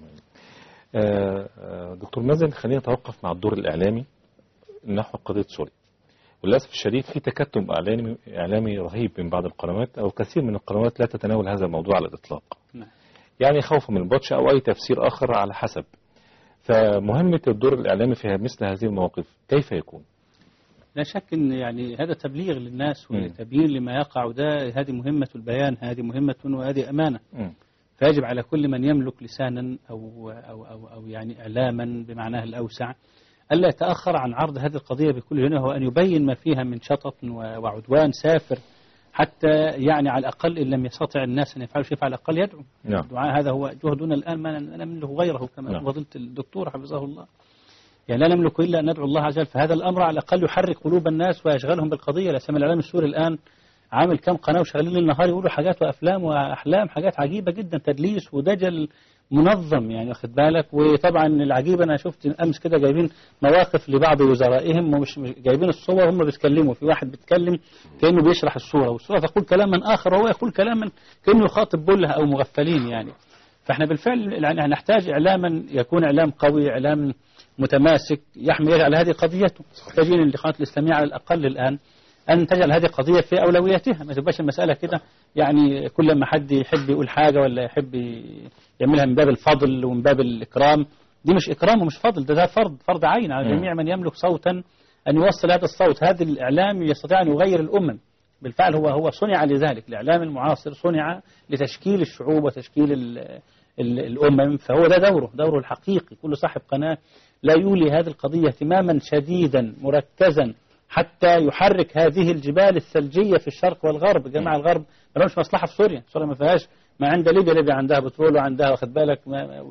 دكتور مازن خلينا نتوقف مع الدور الاعلامي نحو قضيه سوريا. وللاسف الشديد في تكتم اعلامي رهيب من بعض القنوات او كثير من القنوات لا تتناول هذا الموضوع على الاطلاق. نعم. يعني خوفا من البطش او اي تفسير اخر على حسب. فمهمة الدور الإعلامي في مثل هذه المواقف كيف يكون؟ لا شك أن يعني هذا تبليغ للناس وتبيين لما يقع. ده هذه مهمة البيان، هذه مهمة وهذه أمانة. فيجب على كل من يملك لسانا أو يعني إعلاما بمعناه الأوسع ألا يتأخر عن عرض هذه القضية بكل هنا، وأن يبين ما فيها من شطط وعدوان سافر حتى يعني على الأقل إن لم يستطع الناس أن يفعلوا شيء فعلى الأقل يدعو. نعم. الدعاء هذا هو جهدنا الآن ما نملك غيره كما فضلت الدكتور حفظه الله. يعني لا نملك إلا أن ندعو الله عز وجل. فهذا الأمر على الأقل يحرك قلوب الناس ويشغلهم بالقضية. لا سمع الإعلام السوري الآن عامل كم قناة وشغالين النهار يقولوا حاجات وأفلام وأحلام، حاجات عجيبة جدا، تدليس ودجل منظم يعني واخد بالك. وطبعا العجيب أنا شفت أمس كده جايبين مواقف لبعض وزرائهم ومش جايبين الصور هم بيتكلموا. في واحد بيتكلم كأنه بيشرح الصورة والصورة تقول كلاما آخر وهو يقول كلاما كأنه يخاطب بله أو مغفلين يعني. فاحنا بالفعل يعني نحتاج إعلاما يكون إعلام قوي، إعلام متماسك يجعل هذه قضيته. تجين القناة الإسلامية على الأقل الآن أن تجعل هذه القضية في أولوياتها. ما تبقاش المسألة كده يعني كل ما حد يحب يقول حاجة ولا يحب يعملها من باب الفضل ومن باب الإكرام. دي مش إكرام ومش فضل، ده فرض عين على جميع من يملك صوتا أن يوصل هذا الصوت. هذا الإعلام يستطيع أن يغير الأمم. بالفعل هو صنع لذلك. الإعلام المعاصر صنع لتشكيل الشعوب وتشكيل الأمم. فهو ده دوره الحقيقي. كل صاحب قناة لا يولي هذه القضية اهتماما شديدا مركزا حتى يحرك هذه الجبال الثلجية في الشرق والغرب. جماعة الغرب ما لهمش مصلحة في سوريا. سوريا ما فيهاش ما عند ليبيا عندها بترول وعندها واخد بالك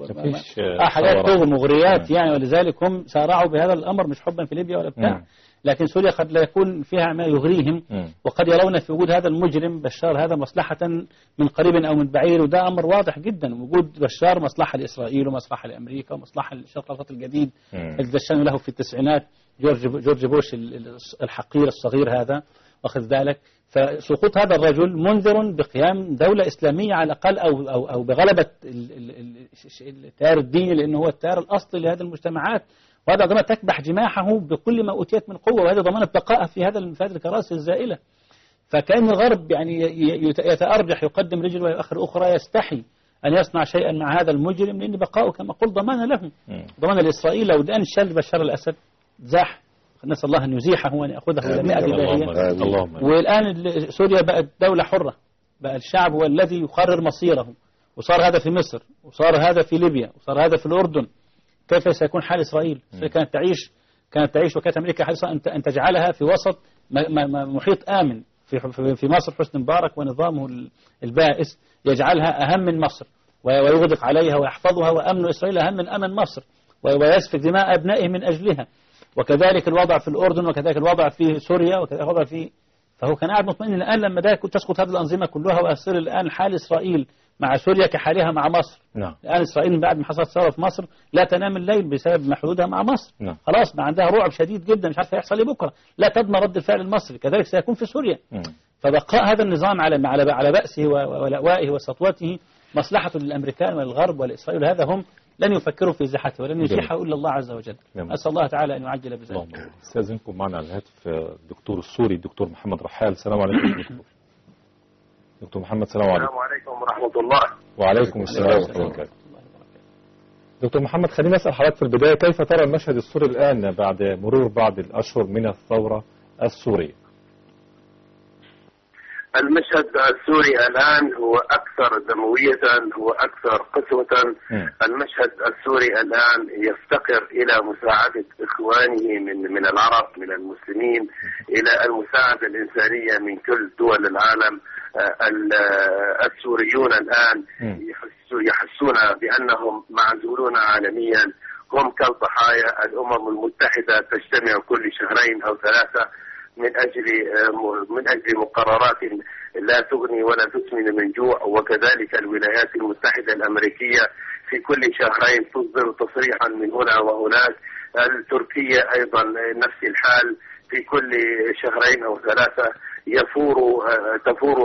حاجات مغريات يعني. ولذلك هم سارعوا بهذا الأمر مش حبا في ليبيا ولا بتاع. لكن سوريا قد لا يكون فيها ما يغريهم وقد يرون في وجود هذا المجرم بشار هذا مصلحة من قريب أو من بعيد. وده أمر واضح جدا. وجود بشار مصلحة لإسرائيل ومصلحة لأمريكا ومصلحة للشرق الأوسط الجديد الذي دشنوا له في التسعينات جورج بوش الحقير الصغير هذا واخذ ذلك. فسقوط هذا الرجل منذر بقيام دولة إسلامية على الأقل أو بغلبة التيار الديني لأنه هو التيار الأصلي لهذه المجتمعات. وهذا ضمن تكبح جماحه بكل ما أوتيت من قوة. وهذا ضمانة بقائه في هذه الكراسي الزائلة. فكأن الغرب يعني يتأرجح يقدم رجل ويؤخر أخرى، يستحي أن يصنع شيئا مع هذا المجرم، لأن بقاؤه كما قلت ضمانة له، ضمانة لإسرائيل. لو الآن شل بشار الأسد زاح، نسأل الله أن يزيحه وأن يأخذه إلى مئة إلهية. والآن سوريا بقت دولة حرة، بقى الشعب هو الذي يقرر مصيره، وصار هذا في مصر، وصار هذا في ليبيا، وصار هذا في الأردن. كيف سيكون حال إسرائيل؟ كانت تعيش وكانت أمريكا حريصة أن تجعلها في وسط محيط آمن. في مصر حسني مبارك ونظامه البائس يجعلها أهم من مصر، ويغدق عليها ويحفظها، وأمن إسرائيل أهم من أمن مصر، ويسفك دماء أبنائه من أجلها. وكذلك الوضع في الأردن، وكذلك الوضع في سوريا، وكذلك الوضع فهو كان قاعد مطمئن. الآن لما تسقط هذه الأنظمة كلها ويصير الآن حال إسرائيل مع سوريا كحالها مع مصر. الآن إسرائيل من بعد ما حصلت ثورة في مصر لا تنام الليل بسبب حدودها مع مصر. خلاص ما عندها رعب شديد جدا، مش عارفه يحصل ايه بكره، لا تضمن رد الفعل المصري. كذلك سيكون في سوريا. فبقاء هذا النظام على بأسه ولأوائه وسطوته مصلحة للأمريكان والغرب والإسرائيل. هذا هم لن يفكروا في إزاحته ولن يزيحه إلا الله عز وجل. أسأل الله تعالى أن يعجل بذلك. استاذنكم معنا على الهاتف الدكتور السوري الدكتور محمد رحال. السلام عليكم دكتور محمد. السلام عليكم. السلام عليكم ورحمة الله. وعليكم السلام ورحمة الله وبركاته. دكتور محمد، خليني أسأل حضرتك في البداية، كيف ترى المشهد السوري الآن بعد مرور بعض الأشهر من الثورة السورية؟ المشهد السوري الآن هو أكثر دموية، هو أكثر قسوة. المشهد السوري الآن يفتقر إلى مساعدة إخوانه من العرب، من المسلمين، إلى المساعدة الإنسانية من كل دول العالم. السوريون الآن يحسون بأنهم معزولون عالميا، هم كالضحايا. الأمم المتحدة تجتمع كل شهرين أو ثلاثة من أجل مقررات لا تغني ولا تسمن من جوع. وكذلك الولايات المتحدة الأمريكية في كل شهرين تصدر تصريحا من هنا وهناك. التركية أيضا نفس الحال، في كل شهرين أو ثلاثة تفور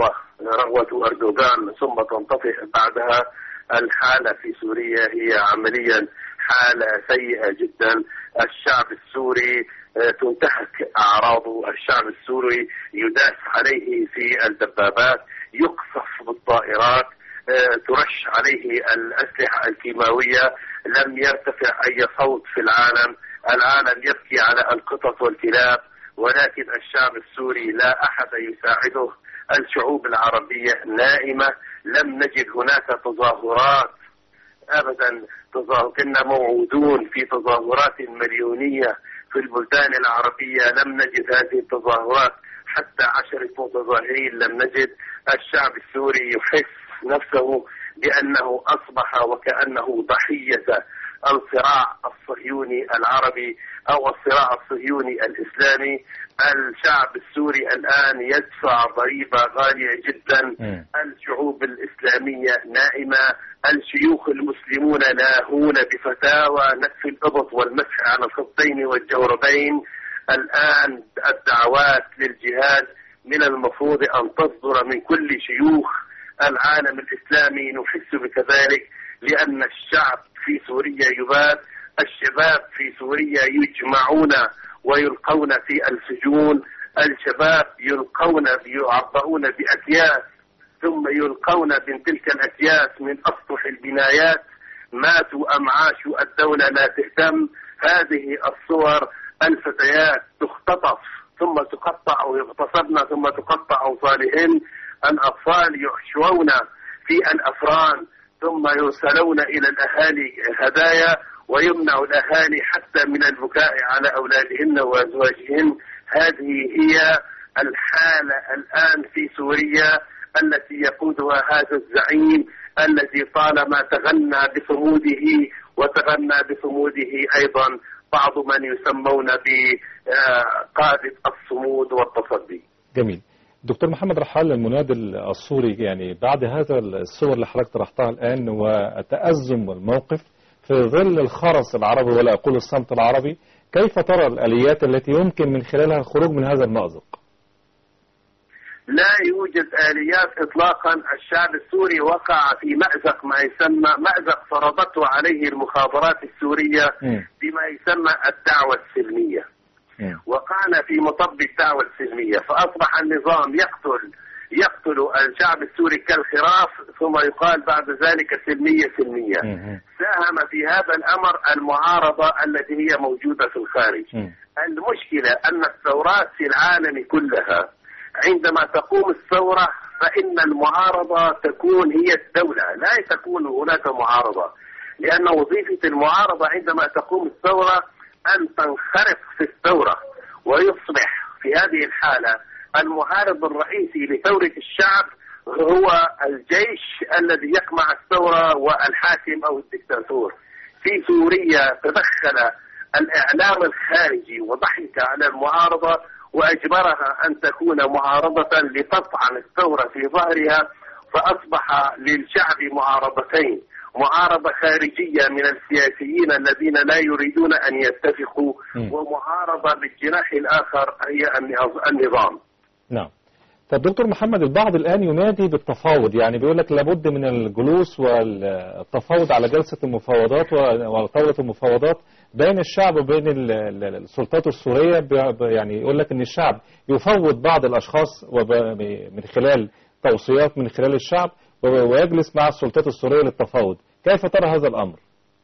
رغوة أردوغان ثم تنطفئ بعدها. الحالة في سوريا هي عمليا حالة سيئة جدا. الشعب السوري تنتهك أعراضه، الشعب السوري يداس عليه في الدبابات، يقصف بالطائرات، ترش عليه الأسلحة الكيماوية. لم يرتفع أي صوت في العالم يبكي على القطط والكلاب، ولكن الشعب السوري لا أحد يساعده. الشعوب العربية نائمة، لم نجد هناك تظاهرات أبدا. كنا موعودون في تظاهرات مليونية في البلدان العربية، لم نجد هذه التظاهرات، حتى 10 متظاهرين لم نجد. الشعب السوري يحس نفسه بأنه أصبح وكأنه ضحية الصراع الصهيوني العربي أو الصراع الصهيوني الإسلامي. الشعب السوري الآن يدفع ضريبة غالية جدا. الشعوب الإسلامية نائمة، الشيوخ المسلمون لاهون بفتاوى نكف الإبط والمسح على الخطين والجوربين. الآن الدعوات للجهاد من المفروض أن تصدر من كل شيوخ العالم الإسلامي، نحس بكذلك، لأن الشعب في سوريا يبات. الشباب في سوريا يجمعون ويلقون في السجون. الشباب يعبؤون بأكياس، ثم يلقون من تلك الأكياس من أسطح البنايات. ماتوا أم عاشوا، الدولة لا تهتم. هذه الصور، الفتيات تختطف ثم تقطع أو يغتصبن ثم تقطع أوصالهن. الأطفال يحشون في الأفران ثم يرسلون إلى الأهالي هدايا، ويمنع الأهالي حتى من البكاء على أولادهن وأزواجهن. هذه هي الحالة الآن في سوريا التي يقودها هذا الزعيم الذي طالما تغنى بصموده، وتغنى بصموده أيضا بعض من يسمون بقادة الصمود والتصدي. جميل. دكتور محمد رحال، المنادي السوري، يعني بعد هذا الصور اللي حضرتك طرحتها الآن وتأزم الموقف في ظل الخرس العربي ولا أقول الصمت العربي، كيف ترى الآليات التي يمكن من خلالها الخروج من هذا المأزق؟ لا يوجد آليات إطلاقا. الشعب السوري وقع في مأزق، ما يسمى مأزق فرضته عليه المخابرات السورية بما يسمى الدعوة السلمية. وقعنا في مطب الدعوة السلمية، فأصبح النظام يقتل الشعب السوري كالخراف ثم يقال بعد ذلك سلمية. ساهم في هذا الأمر المعارضة التي هي موجودة في الخارج. المشكلة أن الثورات في العالم كلها عندما تقوم الثورة فإن المعارضة تكون هي الدولة، لا تكون هناك معارضة، لأن وظيفة المعارضة عندما تقوم الثورة أن تنخرط في الثورة ويصبح في هذه الحالة المعارض الرئيسي لثورة الشعب هو الجيش الذي يقمع الثورة والحاكم أو الدكتاتور. في سوريا تدخل الإعلام الخارجي وضحك على المعارضة وأجبرها أن تكون معارضة لتطعن الثورة في ظهرها، فأصبح للشعب معارضتين، معارضة خارجية من السياسيين الذين لا يريدون أن يتفقوا، ومعارضة بالجناح الآخر هي النظام. نعم. طب دكتور محمد، البعض الآن ينادي بالتفاوض، يعني بيقول لك لابد من الجلوس والتفاوض على جلسة المفاوضات وطاولة المفاوضات بين الشعب وبين السلطات السورية، يعني يقول لك ان الشعب يفوض بعض الاشخاص من خلال توصيات من خلال الشعب ويجلس مع السلطات السورية للتفاوض. كيف ترى هذا الامر؟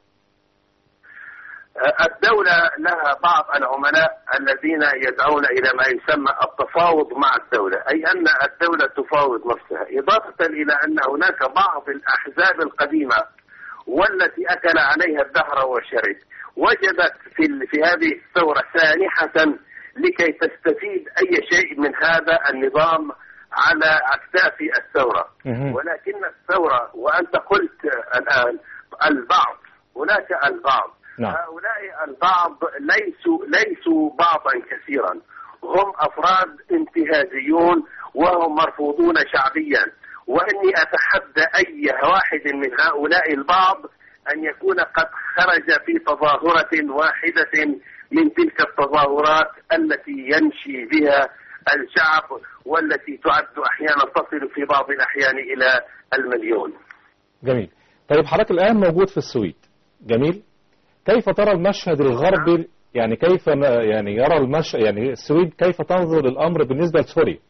الدولة لها بعض العملاء الذين يدعون إلى ما يسمى التفاوض مع الدولة، أي أن الدولة تفاوض نفسها، إضافة إلى أن هناك بعض الأحزاب القديمة والتي أكل عليها الدهر وشرد وجدت في هذه الثورة سانحة لكي تستفيد أي شيء من هذا النظام على أكتاف الثورة. ولكن الثورة، وأنت قلت الآن البعض، هناك البعض، هؤلاء البعض ليسوا بعضا كثيرا، هم أفراد انتهازيون وهم مرفوضون شعبيا، وإني أتحدى أي واحد من هؤلاء البعض أن يكون قد خرج في تظاهرة واحدة من تلك التظاهرات التي يمشي بها الشعب والتي تعد أحيانا تصل في بعض الأحيان إلى 1,000,000. جميل. طيب حضرتك الآن موجود في السويد، جميل. كيف ترى المشهد الغربي، يعني كيف يعني يرى المشهد، يعني السويد كيف تنظر للأمر بالنسبة لسوريا؟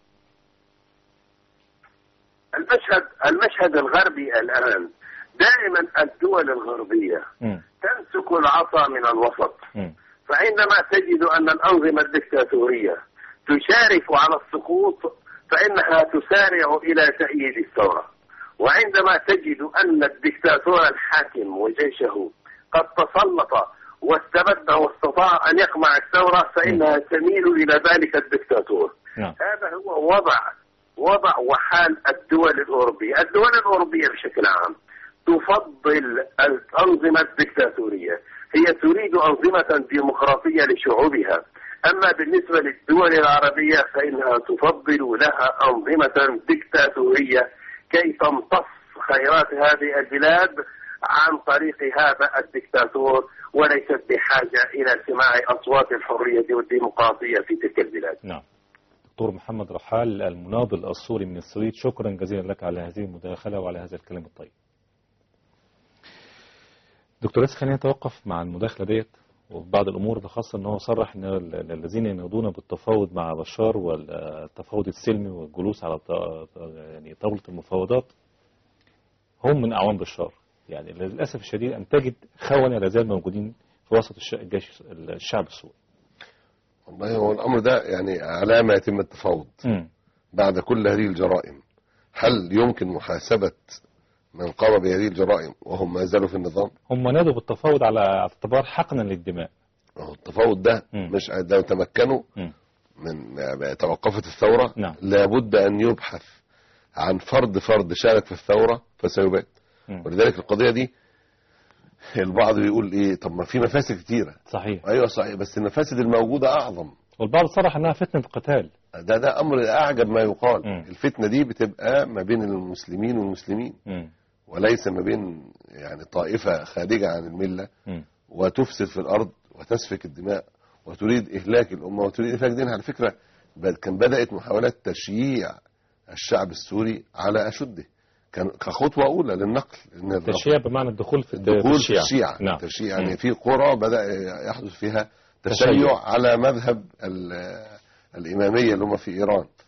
المشهد الغربي الآن دائما الدول الغربية تمسك العصا من الوسط، فعندما تجد أن الأنظمة الدكتاتورية تشارف على السقوط فإنها تسارع إلى تأييد الثورة، وعندما تجد أن الدكتاتور الحاكم وجيشه قد تسلط واستبد واستطاع أن يقمع الثورة فإنها تميل إلى ذلك الدكتاتور. هذا هو وضع وحال الدول الأوروبية. الدول الأوروبية بشكل عام تفضل الأنظمة الدكتاتورية، هي تريد أنظمة ديمقراطية لشعوبها، أما بالنسبة للدول العربية فإنها تفضل لها أنظمة دكتاتورية كي تمتص خيرات هذه البلاد عن طريق هذا الدكتاتور، وليست بحاجة إلى سماع أصوات الحرية والديمقراطية في تلك البلاد. نعم. دكتور محمد رحال المناضل السوري من السويد، شكرا جزيلا لك على هذه المداخلة وعلى هذا الكلام الطيب. دكتور ياسر، خلينا نتوقف مع المداخلة ديت وبعض الأمور، خاصة أنه صرح أن الذين ينادون بالتفاوض مع بشار والتفاوض السلمي والجلوس على يعني طاولة المفاوضات هم من أعوان بشار. يعني للأسف الشديد أن تجد خونة لا زال موجودين في وسط الشعب السوري. والله هو الأمر ده يعني على ما يتم التفاوض بعد كل هذه الجرائم، هل يمكن محاسبة من قام بهذه الجرائم وهم ما زالوا في النظام؟ هم نادوا بالتفاوض على اعتبار حقنا للدماء. التفاوض ده مش لو تمكنوا من توقفت الثورة لابد أن يبحث عن فرد شارك في الثورة فسيبات. ولذلك القضية دي البعض بيقول ايه، طب ما في مفاسد كتيرة. صحيح. ايوه صحيح، بس المفاسد الموجودة اعظم. والبعض صرح انها فتنة قتال. ده امر اعجب ما يقال. الفتنة دي بتبقى ما بين المسلمين والمسلمين وليس ما بين يعني طائفة خارجة عن الملة وتفسد في الارض وتسفك الدماء وتريد اهلاك الامة وتريد اهلاك دينها. على فكرة كان بدأت محاولات تشييع الشعب السوري على اشده، كان كخطوة أولى للنقل. التشييع بمعنى الدخول في الشيعة. نعم. تشييع يعني في قرى بدأ يحدث فيها تشيع على مذهب الإمامية اللي هم في إيران،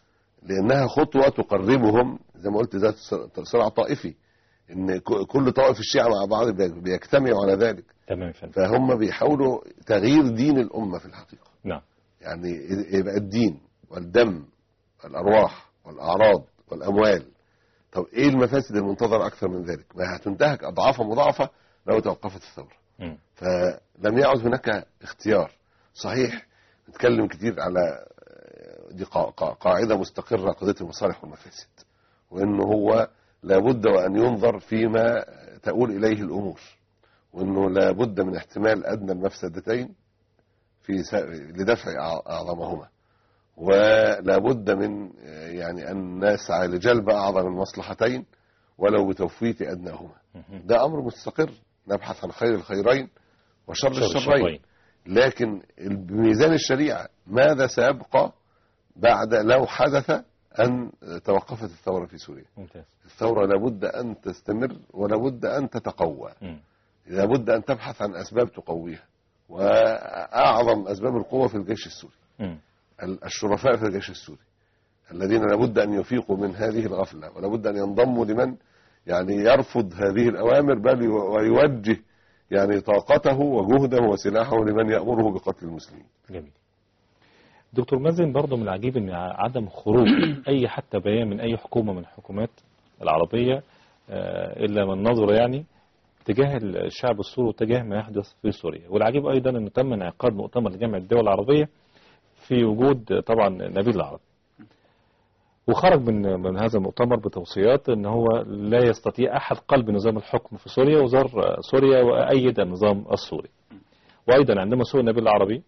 لأنها خطوة تقربهم زي ما قلت ذات صراع طائفي، إن كل طوائف الشيعة مع بعض بيجتمعوا على ذلك. تمام. فهم بيحاولوا تغيير دين الأمة في الحقيقة. نعم. يعني يبقى الدين والدم والأرواح والأعراض والأموال. طب إيه المفاسد المنتظرة أكثر من ذلك؟ ما هتنتهك أضعافا مضاعفة لو توقفت الثورة. فلم يعد هناك اختيار. صحيح نتكلم كتير على دي قاعدة مستقرة، قضية المصالح والمفاسد، وإنه هو لابد وأن ينظر فيما تؤول إليه الأمور، وإنه لابد من احتمال أدنى المفسدتين لدفع أعظمهما، ولابد من يعني أن نسعى لجلب أعظم المصلحتين ولو بتوفيت أدناهما. ده أمر مستقر، نبحث عن خير الخيرين وشر الشرين. لكن بميزان الشريعة ماذا سيبقى بعد لو حدث أن توقفت الثورة في سوريا؟ الثورة لابد أن تستمر ولابد أن تتقوى. لابد أن تبحث عن أسباب تقويها، وأعظم أسباب القوة في الجيش السوري. الشرفاء في الجيش السوري الذين لابد أن يفيقوا من هذه الغفلة، ولابد أن ينضموا لمن يعني يرفض هذه الأوامر، بل ويوجه يعني طاقته وجهده وسلاحه لمن يأمره بقتل المسلمين. جميل. دكتور مازن، برضه من العجيب ان عدم خروج اي حتى بيان من اي حكومة من الحكومات العربية الا من نظر يعني تجاه الشعب السوري وتجاه ما يحدث في سوريا. والعجيب ايضا انه تم انعقاد مؤتمر لجامعة الدول العربية في وجود طبعا نبيل العربي، وخرج من هذا المؤتمر بتوصيات ان هو لا يستطيع احد قلب نظام الحكم في سوريا وزار سوريا وايد النظام السوري. وايضا عندما سئل نبيل العربي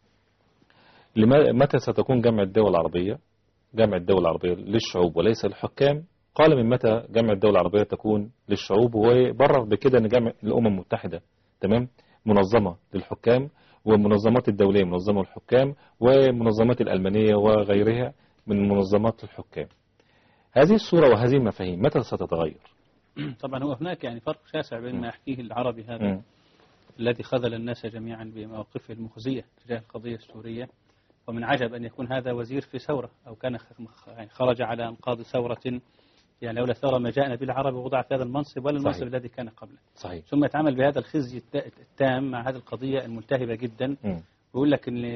متى ستكون جامعة الدول العربية، جامعة الدول العربية للشعوب وليس للحكام، قال من متى جامعة الدول العربية تكون للشعوب، وبرر بكده ان جامعة الامم المتحدة تمام منظمة للحكام، والمنظمات الدولية منظمة للحكام، ومنظمات الألمانية وغيرها من منظمات الحكام. هذه الصورة وهذه المفاهيم متى ستتغير؟ طبعا هو هناك يعني فرق شاسع بين ما يحكيه العربي هذا الذي خذل الناس جميعا بمواقفه المخزية تجاه القضية السورية، ومن عجب أن يكون هذا وزير في ثورة أو كان يعني خرج على أنقاض ثورة، يعني لولا الثورة ما جاء نبيل العربي ووضع في هذا المنصب ولا المنصب الذي كان قبله. صحيح. ثم يتعامل بهذا الخزي التام مع هذه القضية الملتهبة جدا، ويقول لك إن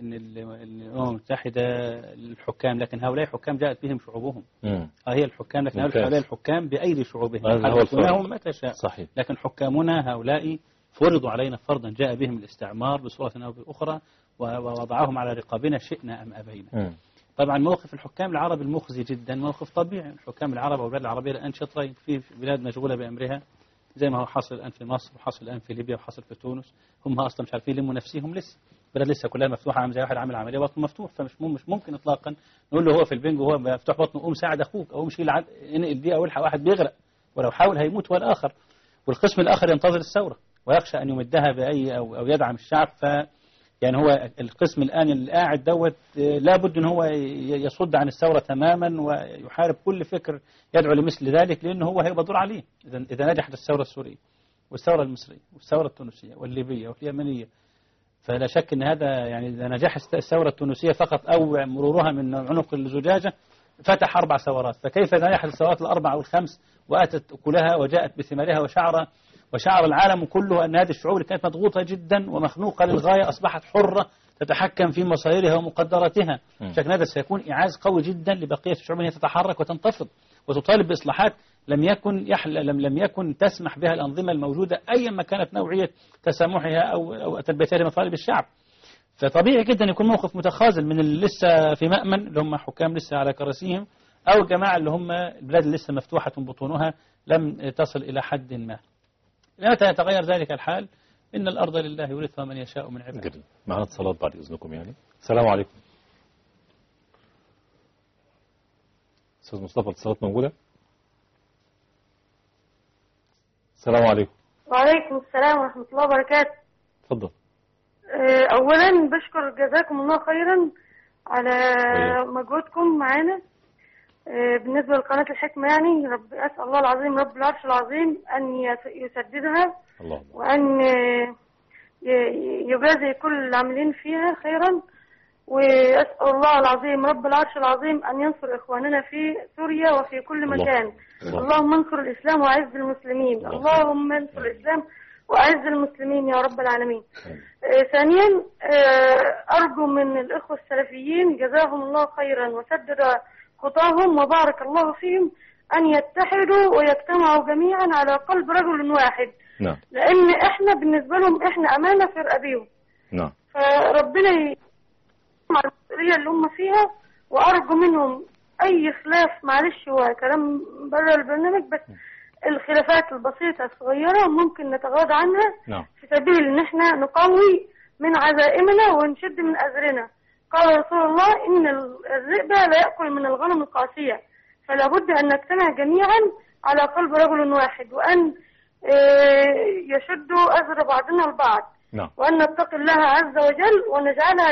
الأمم المتحدة الحكام، لكن هؤلاء الحكام جاءت بهم شعوبهم. هي الحكام، لكن هؤلاء الحكام بأيدي شعوبهم. حكمناهم متى شاء. صحيح. لكن حكامنا هؤلاء فرضوا علينا فرضا جاء بهم الاستعمار بصورة أو بأخرى ووضعهم على رقابنا شئنا أم أبينا. طبعا موقف الحكام العرب المخزي جدا موقف طبيعي. الحكام العرب والبلاد العربية الآن شطرين، في بلاد مشغولة بأمرها زي ما هو حاصل الآن في مصر وحاصل الآن في ليبيا وحاصل في تونس، هم أصلا مش عارفين يلموا نفسهم لسه، بلد لسه كلها مفتوحة، عامل زي واحد عامل عملية بطن مفتوح، فمش ممكن إطلاقا نقول له هو في البنج وهو مفتوح بطنه قوم ساعد أخوك أو مشي انقل دي أو الحق واحد بيغرق، ولو حاول هيموت هو الآخر، والقسم الآخر ينتظر الثورة ويخشى أن يمدها بأي أو يدعم الشعب. يعني هو القسم الآن اللي قاعد دوت لابد أن هو يصد عن الثورة تماما ويحارب كل فكر يدعو لمثل ذلك، لأنه هو هيبقى دور عليه إذا نجحت الثورة السورية والثورة المصرية والثورة التونسية والليبية واليمنية. فلا شك أن هذا يعني إذا نجح الثورة التونسية فقط أو مرورها من عنق الزجاجة فتح 4 ثورات، فكيف إذا نجحت الثورات ال4 أو ال5 وأتت أكلها وجاءت بثمارها وشعر العالم كله أن هذه الشعوب اللي كانت مضغوطة جدا ومخنوقة للغاية أصبحت حرة تتحكم في مصائرها ومقدراتها. شكل هذا سيكون إعاز قوي جدا لبقية الشعوب أن تتحرك وتنتفض وتطالب بإصلاحات لم يكن تسمح بها الأنظمة الموجودة أيا ما كانت نوعية تسامحها أو تلبيتها لمطالب الشعب. فطبيعي جدا يكون موقف متخاذل من اللي لسه في مأمن اللي هم حكام لسه على كراسيهم، أو الجماعة اللي هم البلاد اللي لسه مفتوحة بطونها لم تصل إلى حد ما. متى يتغير ذلك الحال؟ إن الأرض لله يورثها من يشاء من عباده. جميل. معنا اتصالات بعد إذنكم يعني. السلام عليكم. أستاذ مصطفى الاتصالات موجودة؟ السلام عليكم. وعليكم السلام ورحمة الله وبركاته. اتفضل. أولا بشكر جزاكم الله خيرا على مجهودكم معنا بالنسبة لقناة الحكمة، يعني أسأل الله العظيم رب العرش العظيم أن يسددها وأن يجازي كل العاملين فيها خيرا، وأسأل الله العظيم رب العرش العظيم أن ينصر إخواننا في سوريا وفي كل مكان. اللهم انصر الإسلام وأعز المسلمين. اللهم انصر الإسلام وأعز المسلمين يا رب العالمين. ثانيا أرجو من الإخوة السلفيين جزاهم الله خيرا وسدد خطاهم وبارك الله فيهم أن يتحدوا ويجتمعوا جميعا على قلب رجل واحد. نعم. لأن إحنا بالنسبة لهم إحنا أمانة في رقابهم. نعم. فربنا مع المسؤولية اللي هم فيها، وأرجو منهم أي خلاف، معلش هو كلام بره البرنامج، بس الخلافات البسيطة الصغيرة ممكن نتغاضى عنها. نعم. في سبيل إن إحنا نقوي من عزائمنا ونشد من أزرنا. قال رسول الله إن الذئب لا يأكل من الغنم القاسية، فلا بد أن نجتمع جميعا على قلب رجل واحد، وأن يشدوا أزر بعضنا البعض. نعم. وأن نتقي الله عز وجل ونجعلها.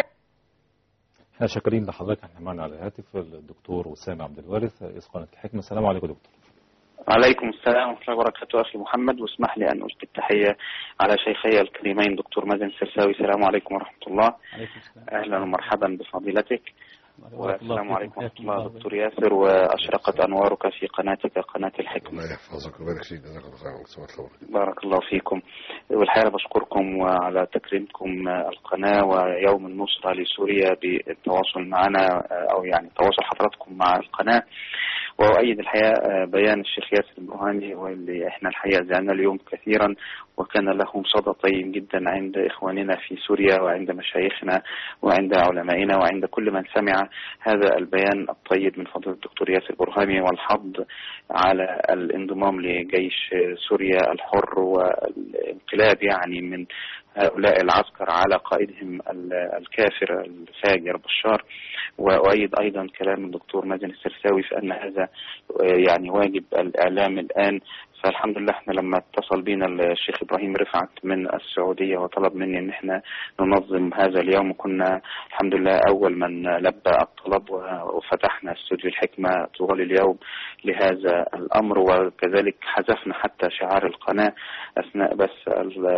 احنا شاكرين لحضرتك. احنا معنا على الهاتف الدكتور وسام عبد الوارث رئيس قناة الحكمة. السلام عليكم دكتور. وعليكم السلام ورحمة الله وبركاته أخي محمد، واسمح لي أن ألقي التحية على شيخي الكريمين دكتور مازن السرساوي. السلام عليكم ورحمة الله. أهلا ومرحبا بفضيلتك. والسلام عليكم ورحمة الله دكتور ياسر، وأشرقت أنوارك في قناتك قناة الحكمة. الله يحفظك ويبارك فيك. جزاك الله خيرا. بارك الله فيكم. والحقيقة بشكركم وعلى تكريمكم القناة ويوم النصرة لسوريا بالتواصل معنا، أو يعني تواصل حضراتكم مع القناة. وأؤيد الحقيقة بيان الشيخ ياسر البرهامي، واللي احنا الحقيقة زعلنا اليوم كثيرا، وكان لهم صدى طيب جدا عند إخواننا في سوريا وعند مشايخنا وعند علمائنا وعند كل من سمع هذا البيان الطيب من فضل الدكتور ياسر البرهامي، والحض على الانضمام لجيش سوريا الحر والانقلاب يعني من هؤلاء العسكر على قائدهم الكافر الفاجر بشار. وأؤيد أيضا كلام الدكتور مازن السرساوي في أن هذا يعني واجب الإعلام الآن. فالحمد لله احنا لما اتصل بينا الشيخ إبراهيم رفعت من السعودية وطلب مني ان احنا ننظم هذا اليوم، وكنا الحمد لله أول من لبى الطلب، وفتحنا استوديو الحكمة طوال اليوم لهذا الأمر، وكذلك حذفنا حتى شعار القناة أثناء بس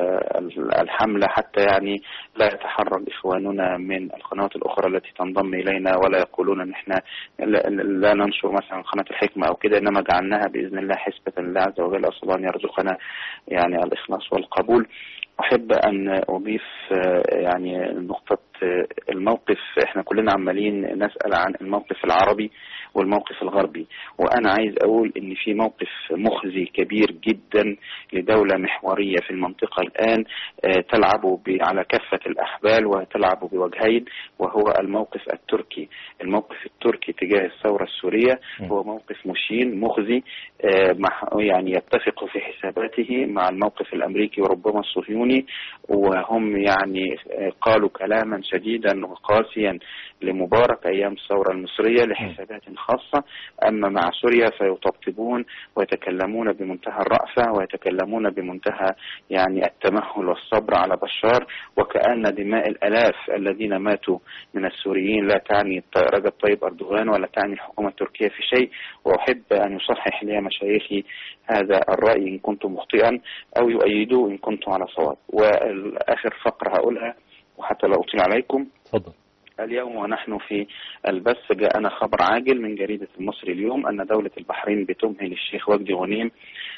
الحملة، حتى يعني لا يتحرك إخواننا من القنوات الأخرى التي تنضم إلينا ولا يقولون ان احنا لا ننشر مثلا قناة الحكمة أو كده، إنما جعلناها بإذن الله حسبة لله عز وجل. أسأل الله أن يرزقنا يعني الإخلاص والقبول. أحب أن أضيف يعني نقطة الموقف. إحنا كلنا عمالين نسأل عن الموقف العربي والموقف الغربي، وأنا عايز أقول إن في موقف مخزي كبير جدا لدولة محورية في المنطقة الآن تلعب على كافة الأحبال وتلعب بوجهين، وهو الموقف التركي. الموقف التركي تجاه الثورة السورية هو موقف مشين مخزي، يعني يتفق في حساباته مع الموقف الأمريكي وربما الصهيوني، وهم يعني قالوا كلاما شديدا وقاسيا لمبارك أيام الثورة المصرية لحسابات خاصة. أما مع سوريا فيطبطبون ويتكلمون بمنتهى الرأفة ويتكلمون بمنتهى يعني التمهل والصبر على بشار، وكأن دماء الآلاف الذين ماتوا من السوريين لا تعني رجب طيب أردوغان ولا تعني الحكومة التركية في شيء. وأحب أن يصحح لي مشايخي هذا الرأي إن كنت مخطئا، أو يؤيدوه إن كنت على صواب. والآخر فقرة هقولها وحتى لا أطيل عليكم. تفضل. اليوم ونحن في البث جاءنا خبر عاجل من جريدة المصري اليوم أن دولة البحرين بتمهل الشيخ وجدي غنيم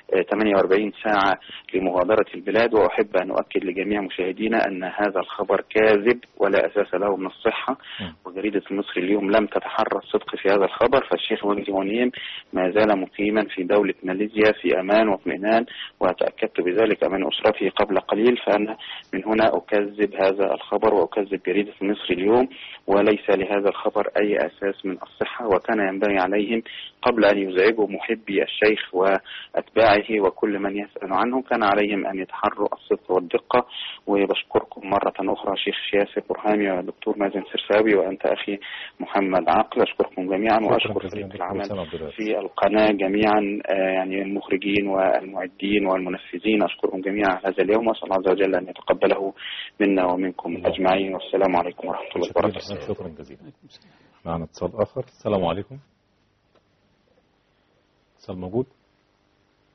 48 ساعة لمغادرة البلاد. وأحب أن أؤكد لجميع مشاهدينا أن هذا الخبر كاذب ولا أساس له من الصحة، وجريدة المصري اليوم لم تتحرى الصدق في هذا الخبر. فالشيخ وجدي غنيم ما زال مقيما في دولة ماليزيا في أمان واطمئنان، وتأكدت بذلك من أسرته قبل قليل. فأنا من هنا أكذب هذا الخبر وأكذب جريدة المصري اليوم، وليس لهذا الخبر أي أساس من الصحة. وكان ينبغي عليهم قبل أن يزعجوا محبي الشيخ وأتباعه وكل من يسأل عنه، كان عليهم أن يتحروا الصدق والدقة. وبشكركم مرة أخرى شيخ ياسر برهامي ودكتور مازن سرساوي وأنت أخي محمد عقل. أشكركم جميعا وأشكر فريق العمل في القناة جميعا، يعني المخرجين والمعدين والمنفذين، أشكرهم جميعا على هذا اليوم، وأسأل الله عز وجل أن يتقبله منا ومنكم أجمعين. والسلام عليكم ورحمة الله وبركاته. شكرا جزيلا. معنا اتصال آخر. السلام عليكم. اتصال موجود.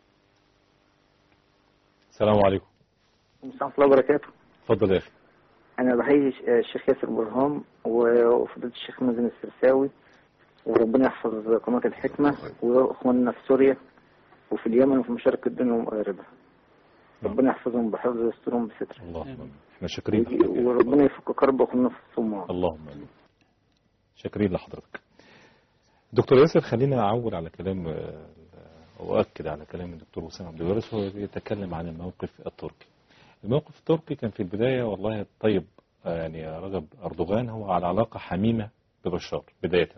السلام عليكم. ورحمة الله وبركاته. اتفضل يا أخي. أنا بحيي الشيخ ياسر برهام وفضيلة الشيخ مازن السرساوي، وربنا يحفظ قناة الحكمة وإخواننا في سوريا وفي اليمن وفي مشارق الدنيا ومغاربها. ربنا يحفظهم بحفظه ويسترهم بستره. اللهم احنا شاكرين وربنا يفك كرب اخواننا في الصومال. اللهم امين. شاكرين لحضرتك. دكتور ياسر، خلينا اعول على كلام واؤكد على كلام الدكتور وسام عبد الوارث، وهو يتكلم عن الموقف التركي. الموقف التركي كان في البدايه والله طيب، يعني رجب اردوغان هو على علاقه حميمه ببشار بدايه،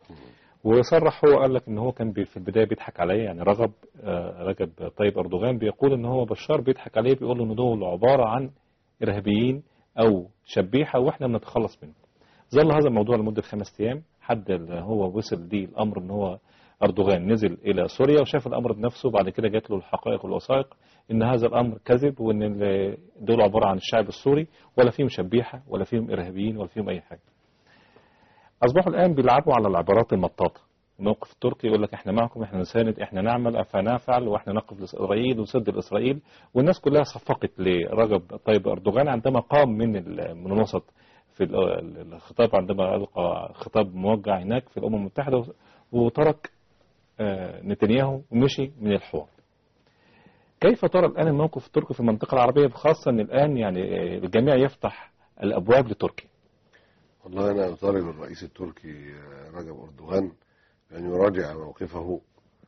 وصرح هو قال لك ان هو كان في البدايه بيضحك عليه، يعني رجب طيب اردوغان بيقول ان هو بشار بيضحك عليه، بيقول له ان دول عباره عن ارهابيين او شبيحه واحنا بنتخلص منهم. ظل هذا الموضوع لمده 5 ايام، حد هو وصل ليه الامر ان هو اردوغان نزل الى سوريا وشاف الامر بنفسه، وبعد كده جات له الحقائق والوثائق ان هذا الامر كذب، وان دول عباره عن الشعب السوري ولا فيهم شبيحه ولا فيهم ارهابيين ولا فيهم اي حاجه. أصبحوا الآن بيلعبوا على العبارات المطاطة. الموقف التركي يقول لك إحنا معكم، إحنا نساند، إحنا نعمل فنفعل، وإحنا نقف لإسرائيل ونسد لإسرائيل، والناس كلها صفقت لرجب طيب أردوغان عندما قام من الوسط في الخطاب، عندما ألقى خطاب موجه هناك في الأمم المتحدة، وترك نتنياهو ومشي من الحوار. كيف ترى الآن الموقف التركي في المنطقة العربية، خاصة أن الآن يعني الجميع يفتح الأبواب لتركيا؟ والله أنا أطالب الرئيس التركي رجب أردوغان أن يراجع موقفه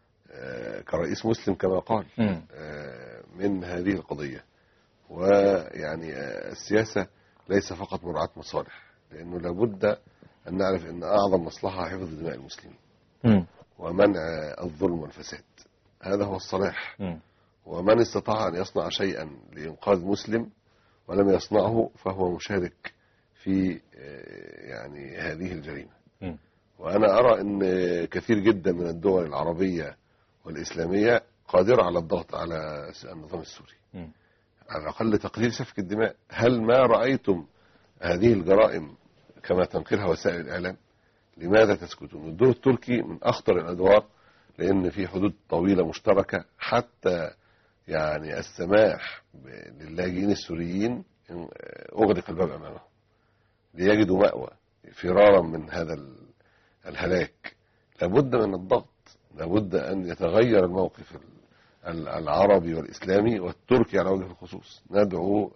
كرئيس مسلم كما قال من هذه القضية. ويعني السياسة ليس فقط مراعاة مصالح، لأنه لابد أن نعرف أن أعظم مصلحة حفظ دماء المسلمين ومنع الظلم والفساد، هذا هو الصلاح. ومن استطاع أن يصنع شيئا لإنقاذ مسلم ولم يصنعه فهو مشارك في يعني هذه الجريمة. وأنا أرى أن كثير جدا من الدول العربية والإسلامية قادرة على الضغط على النظام السوري، على الأقل تقليل سفك الدماء. هل ما رأيتم هذه الجرائم كما تنقلها وسائل الإعلام؟ لماذا تسكتون؟ الدور التركي من أخطر الأدوار، لأن في حدود طويلة مشتركة، حتى يعني السماح للاجئين السوريين أغلق الباب أمامهم ليجدوا مأوى فرارا من هذا الهلاك. لابد من الضغط، لابد أن يتغير الموقف العربي والإسلامي والتركي على وجه الخصوص. ندعو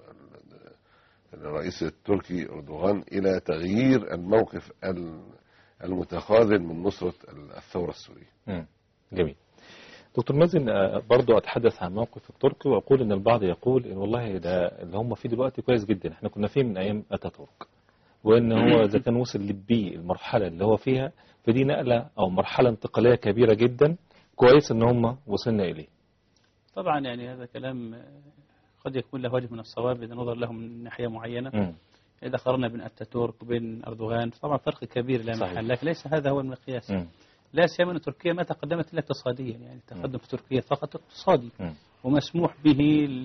الرئيس التركي أردوغان إلى تغيير الموقف المتخاذل من نصرة الثورة السورية. جميل. دكتور مازن، برضو أتحدث عن موقف التركي وأقول أن البعض يقول إن والله ده اللي هم فيه دلوقتي كويس جدا، احنا كنا فيه من أيام أتاتورك، وأن هو إذا كان وصل للبي المرحلة اللي هو فيها، فدي نقلة أو مرحلة انتقالية كبيرة جدا، كويس أن هم وصلنا إليه. طبعا يعني هذا كلام قد يكون له وجه من الصواب إذا نظر له من ناحية معينة. إذا قارنا بين أتاتورك وبين أردوغان طبعا فرق كبير لا محل، لكن ليس هذا هو المقياس. لا سيما أن تركيا ما تقدمت إلا اقتصاديا، يعني التقدم في تركيا فقط اقتصادي، ومسموح به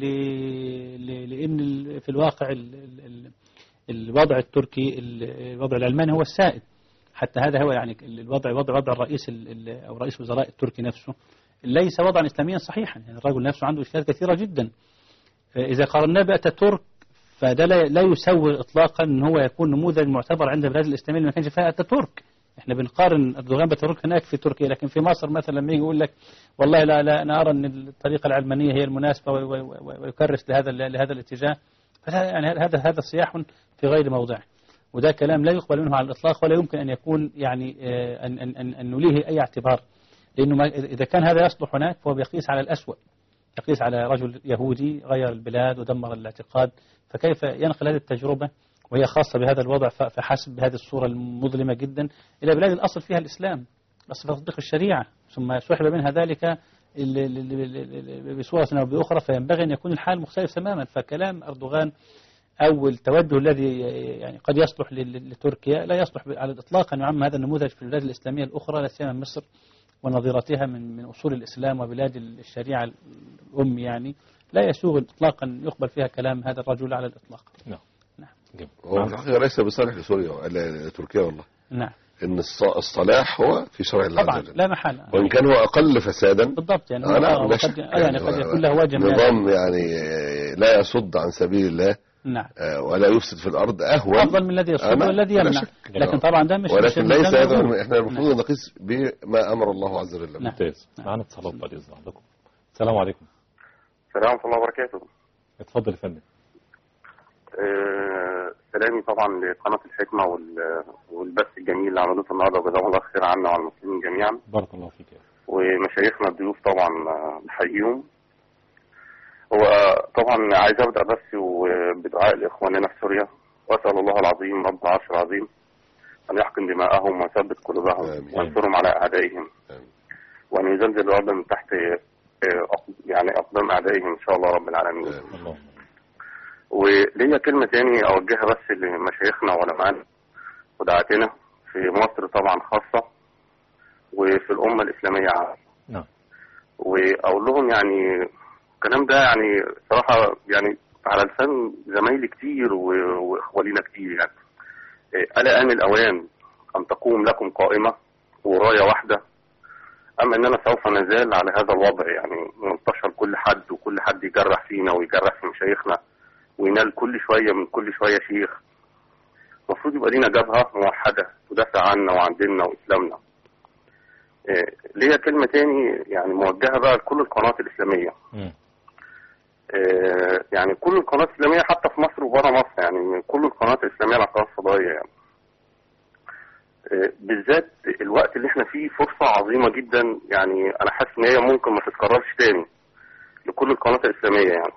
لأن في الواقع الوضع التركي الوضع العلماني هو السائد. حتى هذا هو يعني وضع الرئيس أو رئيس وزراء التركي نفسه ليس وضعا إسلاميا صحيحا، يعني الرجل نفسه عنده إشكالات كثيرة جدا. إذا قارناه بأتاتورك فده لا يسوي إطلاقا أن هو يكون نموذج معتبر عند البلاد الإسلامية اللي ما كانش فيها أتاتورك. احنا بنقارن أردوغان بأتاتورك هناك في تركيا، لكن في مصر مثلا لما يجي يقول لك والله لا أنا أرى أن الطريقة العلمانية هي المناسبة ويكرس لهذا الاتجاه، يعني هذا صياح في غير موضعه، وده كلام لا يقبل منه على الإطلاق، ولا يمكن أن يكون يعني أن نليه أي اعتبار، لأنه إذا كان هذا يصلح هناك فهو بيقيس على الأسوأ، يقيس على رجل يهودي غير البلاد ودمر الاعتقاد، فكيف ينقل هذه التجربة وهي خاصة بهذا الوضع فحسب بهذه الصورة المظلمة جدا إلى بلاد الأصل فيها الإسلام، أصل تطبيق الشريعة، ثم سحب منها ذلك بصورة أو بأخرى، فينبغي أن يكون الحال مختلف تماما. فكلام أردوغان أو التوجه الذي يعني قد يصلح لتركيا لا يصلح على الإطلاق أن يعم هذا النموذج في البلاد الإسلامية الأخرى، لا سيما مصر ونظيرتها من أصول الإسلام وبلاد الشريعة الأم، يعني لا يسوغ إطلاقا يقبل فيها كلام هذا الرجل على الإطلاق. نعم. هو في الحقيقة ليس بصالح لسوريا ولا تركيا والله. نعم. إن الصلاح هو في شرع الله طبعا لا محالة، وإن كان هو أقل فسادا بالضبط، يعني قد يكون له وجه نظام يعني لا يصد عن سبيل الله نعم. ولا يفسد في الأرض أهون أفضل من الذي يصد والذي يمنع. لكن طبعا ده مش ولكن ليس هذا. احنا المفروض نقيس بما أمر الله عز وجل. ممتاز. معنا اتصالات بعد إذن حضرتك. السلام عليكم. السلام ورحمة الله وبركاته. اتفضل يا فندم. سلامي طبعا لقناة الحكمة والبث الجميل اللي عملوه النهارده، وجزاهم الله خير عنا وعلى المسلمين جميعا. بارك الله فيك. ومشايخنا الضيوف طبعا بحييهم. هو طبعا عايز ابدا بس بدعاء لاخواننا في سوريا، واسال الله العظيم رب العرش العظيم ان يحقن دماءهم ويثبت قلوبهم وينصرهم على اعدائهم، وان يزلزل الارض من تحت يعني اقدام اعدائهم ان شاء الله رب العالمين. وليا كلمه تاني اوجهها بس لمشايخنا وعلمائنا ودعاتنا في مصر طبعا خاصه، وفي الامه الاسلاميه عامه. واقول لهم يعني الكلام ده يعني صراحة يعني على لسان زمايلي كتير واخوالينا كتير، يعني ألا آن الأوان أن تقوم لكم قائمة وراية واحدة، أم أننا سوف نزال على هذا الوضع، يعني منتشر كل حد وكل حد يجرح فينا ويجرح في مشايخنا وينال كل شوية من كل شوية شيخ. المفروض يبقى لينا جبهة موحدة تدافع عنا وعن ديننا وإسلامنا. ليا كلمة تاني يعني موجهة بقى لكل القنوات الإسلامية. يعني كل القنوات الإسلامية حتى في مصر وبره مصر، يعني كل القنوات الإسلامية على القنوات الفضائية يعني. بالذات الوقت اللي احنا فيه فرصة عظيمة جدا، يعني أنا حاسس إن هي ممكن ما تتكررش تاني لكل القنوات الإسلامية يعني.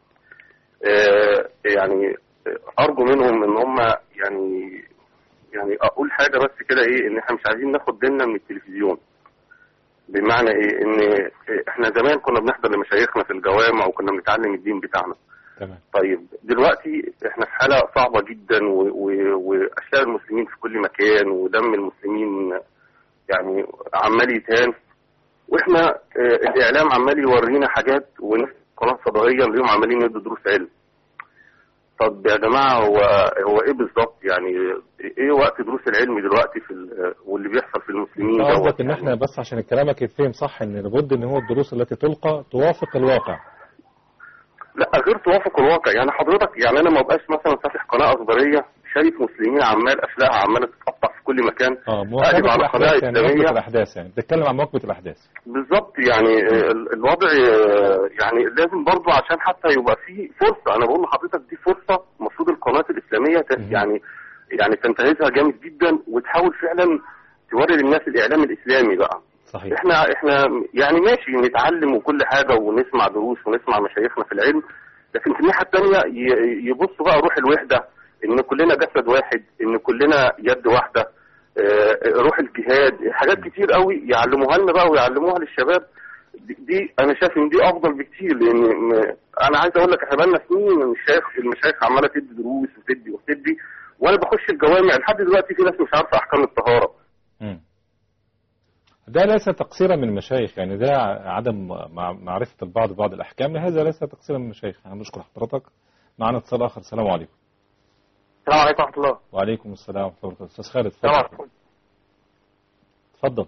يعني أرجو منهم إن هم يعني أقول حاجة بس كده إيه، إن احنا مش عايزين ناخد ديننا من التلفزيون. بمعنى ايه؟ ان احنا زمان كنا بنحضر لمشايخنا في الجوامع وكنا بنتعلم الدين بتاعنا. تمام. طيب دلوقتي احنا في حالة صعبة جدا واشلاء المسلمين في كل مكان ودم المسلمين يعني عمال يتهان، واحنا الاعلام عمال يورينا حاجات، وناس قناة فضائية اليوم عمالين يدوا دروس علم. طب يا جماعة هو ايه بالظبط يعني ايه وقت دروس العلم دلوقتي واللي بيحصل في المسلمين ده؟ قصدك ان احنا بس عشان كلامك يتفهم صح ان لابد ان هو الدروس التي تلقى توافق الواقع. لا غير توافق الواقع، يعني حضرتك يعني انا ما بقاش مثلا فاتح قناة اخبارية شايف مسلمين عمال اشلاء عمالة تتقطع في كل مكان. مواكبة الأحداث يعني مواكبة الأحداث يعني بتتكلم عن مواكبة الأحداث. بالظبط يعني الوضع يعني لازم برضو عشان حتى يبقى فيه فرصة. أنا بقول لحضرتك دي فرصة المفروض القناة الإسلامية يعني تنتهزها جامد جدا وتحاول فعلا توري للناس الإعلام الإسلامي بقى. صحيح. احنا يعني ماشي نتعلم وكل حاجة ونسمع دروس ونسمع مشايخنا في العلم، لكن في الناحية الثانية يبصوا بقى روح الوحدة، ان كلنا جسد واحد، ان كلنا يد واحدة، روح الجهاد، حاجات كتير قوي يعلموها لنا بقى ويعلموها للشباب. دي انا شايف ان دي افضل بكتير، لان انا عايز اقول لك احنا بقالنا سنين المشايخ عماله تدي دروس وتدي وانا بخش الجوامع لحد دلوقتي في ناس مش عارفه احكام الطهاره. ده ليس تقصيرا من المشايخ، يعني ده عدم معرفه البعض ببعض الاحكام، هذا ليس تقصيرا من المشايخ. انا بشكر حضرتك. معنا اتصال اخر. السلام عليكم. السلام عليكم ورحمة الله. وعليكم السلام ورحمة الله. أستاذ خالد اتفضل. اتفضل.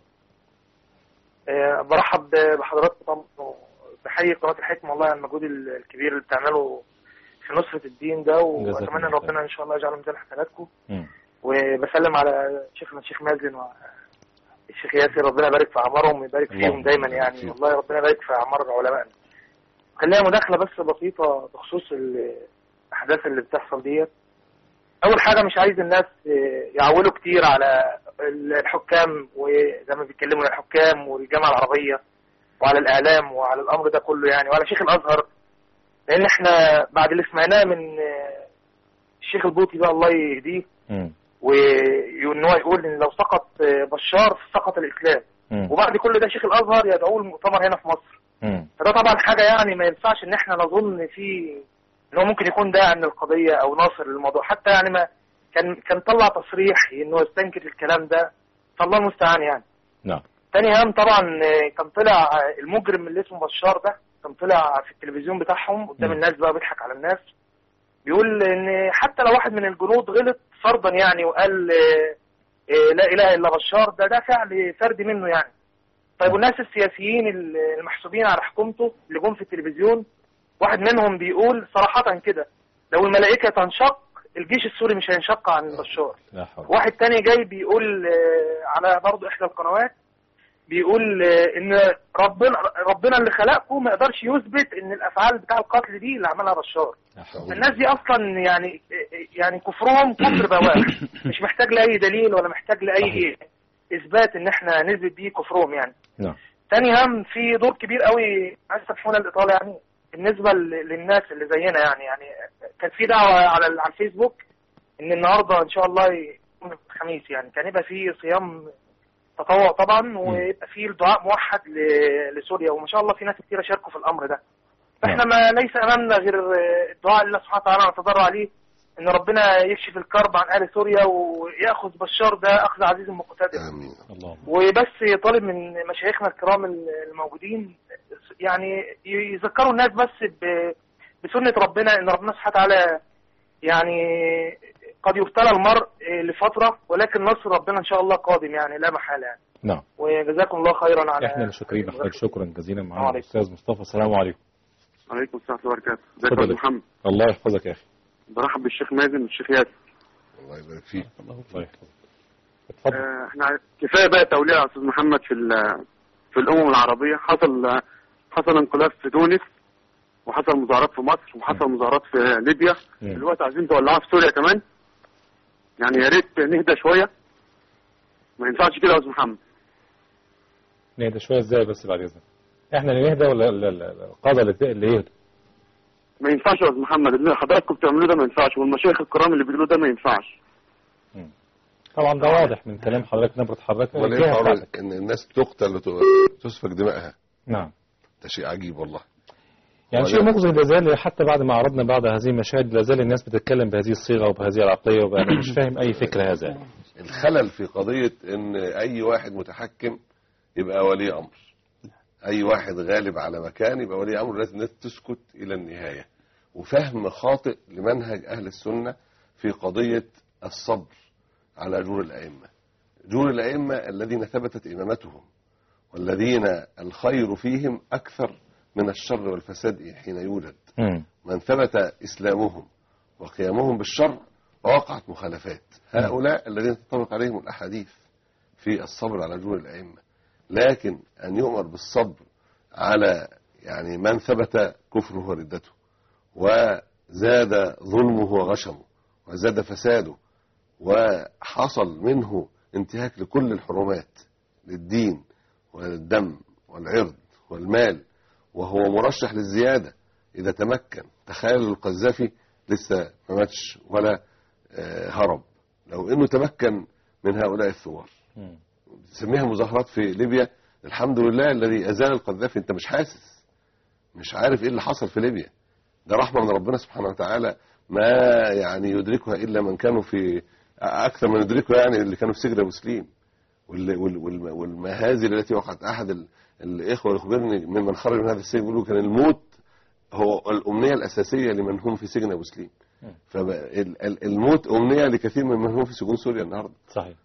برحب بحضراتكم طبعا، بحيي قناة الحكمة والله على المجهود الكبير اللي بتعمله في نصرة الدين ده، وأتمنى أن ربنا إن شاء الله يجعله ميزان حسناتكم. وبسلم على شيخنا الشيخ مازن والشيخ ياسر، ربنا يبارك في أعمارهم ويبارك فيهم دايما يعني، والله ربنا يبارك في أعمار علمائنا. خلينا مداخلة بس بسيطة بخصوص الأحداث اللي بتحصل ديت. أول حاجة مش عايز الناس يعولوا كتير على الحكام، وزي ما بيتكلموا الحكام والجامعة العربية وعلى الإعلام وعلى الأمر ده كله يعني، وعلى شيخ الأزهر، لأن احنا بعد اللي سمعناه من الشيخ البوطي بقى الله يهديه، وإن هو يقول إن لو سقط بشار سقط الإسلام، وبعد كل ده شيخ الأزهر يدعو المؤتمر هنا في مصر. فده طبعا حاجة يعني ما ينفعش إن احنا نظن فيه إن هو ممكن يكون داعم للقضية أو ناصر للموضوع، حتى يعني ما كان طلع تصريح إنه يستنكر الكلام ده، فالله المستعان يعني. نعم. تاني هام طبعا كان طلع المجرم اللي اسمه بشار ده، كان طلع في التلفزيون بتاعهم قدام الناس بقى بيضحك على الناس، بيقول إن حتى لو واحد من الجنود غلط فرضا يعني وقال لا إله إلا بشار، ده فعل فردي منه يعني. طيب والناس السياسيين المحسوبين على حكومته اللي جم في التلفزيون، واحد منهم بيقول صراحة كده لو الملائكة تنشق الجيش السوري مش هينشق عن بشار. واحد تاني جاي بيقول على برضو احدى القنوات بيقول ان ربنا اللي خلقكم ما يقدرش يثبت ان الافعال بتاع القتل دي اللي عملها بشار. الناس دي اصلا يعني كفرهم كفر بواح، مش محتاج لاي دليل ولا محتاج لاي اثبات ان احنا نثبت بيه كفرهم يعني. تاني هم في دور كبير قوي عايز تفهمونا الاطاله يعني بالنسبه للناس اللي زينا يعني كان في دعوه على الفيسبوك ان النهارده ان شاء الله يوم الخميس يعني كان يبقى في صيام تطوع طبعا ويبقى في الدعاء موحد لسوريا، وما شاء الله في ناس كتير شاركوا في الامر ده. فاحنا ما ليس امامنا غير الدعاء لله سبحانه وتعالى نتضرع عليه ان ربنا يكشف الكرب عن اهل سوريا وياخذ بشار ده اخذ عزيز مقتدر. وبس طالب من مشايخنا الكرام الموجودين يعني يذكروا الناس بس بسنه ربنا ان ربنا سبحانه وتعالى يعني قد يبتلى المرء لفتره ولكن نصر ربنا ان شاء الله قادم يعني لا محاله يعني. نعم. وجزاكم الله خيرا على احنا شاكرين لحضرتك شكرا جزيلا. معانا الاستاذ مصطفى. السلام عليكم. وعليكم السلام ورحمه الله وبركاته. ازيك يا استاذ محمد؟ الله يحفظك يا اخي. برحب بالشيخ مازن والشيخ ياسر. الله يبارك فيك. الله يحفظك. اتفضل. احنا كفايه بقى توليع يا استاذ محمد في الامم العربيه. حصل انقلاب في تونس وحصل مظاهرات في مصر وحصل مظاهرات في ليبيا. دلوقتي عايزين تولعوها في سوريا كمان. يعني يا ريت نهدى شويه. ما ينفعش كده يا استاذ محمد. نهدى شويه ازاي بس بعد اذنك؟ احنا اللي نهدى ولا القاده اللي يهدى؟ ما ينفعش يا استاذ محمد اللي حضراتكم بتعملوه ده ما ينفعش والمشايخ الكرام اللي بيقولوا ده ما ينفعش. طبعا ده واضح من كلام حضرتك نبره حضرتك ان الناس تقتل وتسفك دمائها. نعم. ده شيء عجيب والله. يعني شيء مخزي لازال حتى بعد ما عرضنا بعض هذه المشاهد لازال الناس بتتكلم بهذه الصيغه وبهذه العقليه وانا مش فاهم اي فكره هذا. الخلل في قضيه ان اي واحد متحكم يبقى ولي امر. اي واحد غالب على مكان يبقى ولي امر. لازم الناس تسكت الى النهايه. وفهم خاطئ لمنهج اهل السنه في قضيه الصبر على جور الائمه. جور الائمه الذين ثبتت امامتهم والذين الخير فيهم اكثر من الشر والفساد حين يوجد. من ثبت إسلامهم وقيامهم بالشر ووقعت مخالفات. هؤلاء الذين تطبق عليهم الأحاديث في الصبر على جور الأئمة. لكن أن يؤمر بالصبر على يعني من ثبت كفره وردته وزاد ظلمه وغشمه وزاد فساده وحصل منه انتهاك لكل الحرمات للدين والدم والعرض والمال وهو مرشح للزيادة إذا تمكن. تخيل القذافي لسه ما ماتش ولا هرب. لو إنه تمكن من هؤلاء الثوار تسميها مظاهرات في ليبيا. الحمد لله الذي أزال القذافي. أنت مش حاسس مش عارف إيه اللي حصل في ليبيا. ده رحمة من ربنا سبحانه وتعالى ما يعني يدركها إلا من كانوا في أكثر من يدركها يعني اللي كانوا في سجن أبو سليم والمهازل التي وقعت. أحد الإخوة يخبرني ممن خرج من هذا السجن يقولوا كان الموت هو الأمنية الأساسية لمن هم في سجن أبو سليم. فالموت أمنية لكثير من هم في سجون سوريا النهاردة. صحيح.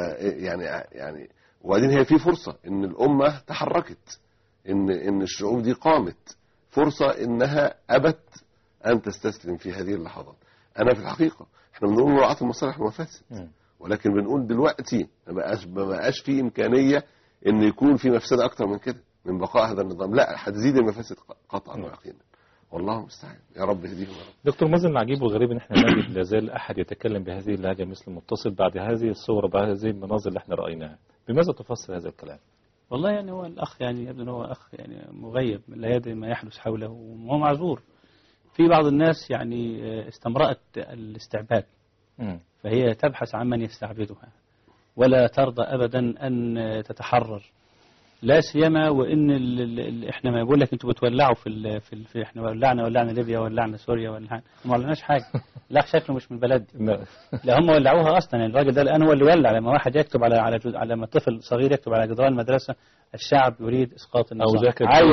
يعني وبعدين هي في فرصة إن الأمة تحركت إن الشعوب دي قامت. فرصة إنها أبت أن تستسلم في هذه اللحظات. أنا في الحقيقة إحنا بنقول مراعاة المصالح والمفاسد ولكن بنقول دلوقتي ما بقاش في إمكانية إن يكون في مفسدة أكتر من كده من بقاء هذا النظام. لا هتزيد المفاسد قطعا ويقينا. والله المستعان. يا رب يهديهم يا رب. دكتور مازن العجيب والغريب ان احنا نجد لا زال احد يتكلم بهذه اللهجه مثل المتصل بعد هذه الصور وبعد هذه المناظر اللي احنا رايناها. بماذا تفسر هذا الكلام؟ والله يعني هو الاخ يعني يبدو ان هو اخ يعني مغيب لا يدري ما يحدث حوله وهو معذور. في بعض الناس يعني استمرأت الاستعباد فهي تبحث عن من يستعبدها ولا ترضى ابدا ان تتحرر. لا سيما وان احنا ما يقول لك انتوا بتولعوا في احنا ولعنا ليبيا ولعنا سوريا ولعنا ما ولعناش حاجه. لا شكله مش من بلدي. لا هم ولعوها اصلا. يعني الراجل ده الان هو اللي ولع لما واحد يكتب على ما طفل صغير يكتب على جدران المدرسه الشعب يريد اسقاط النظام.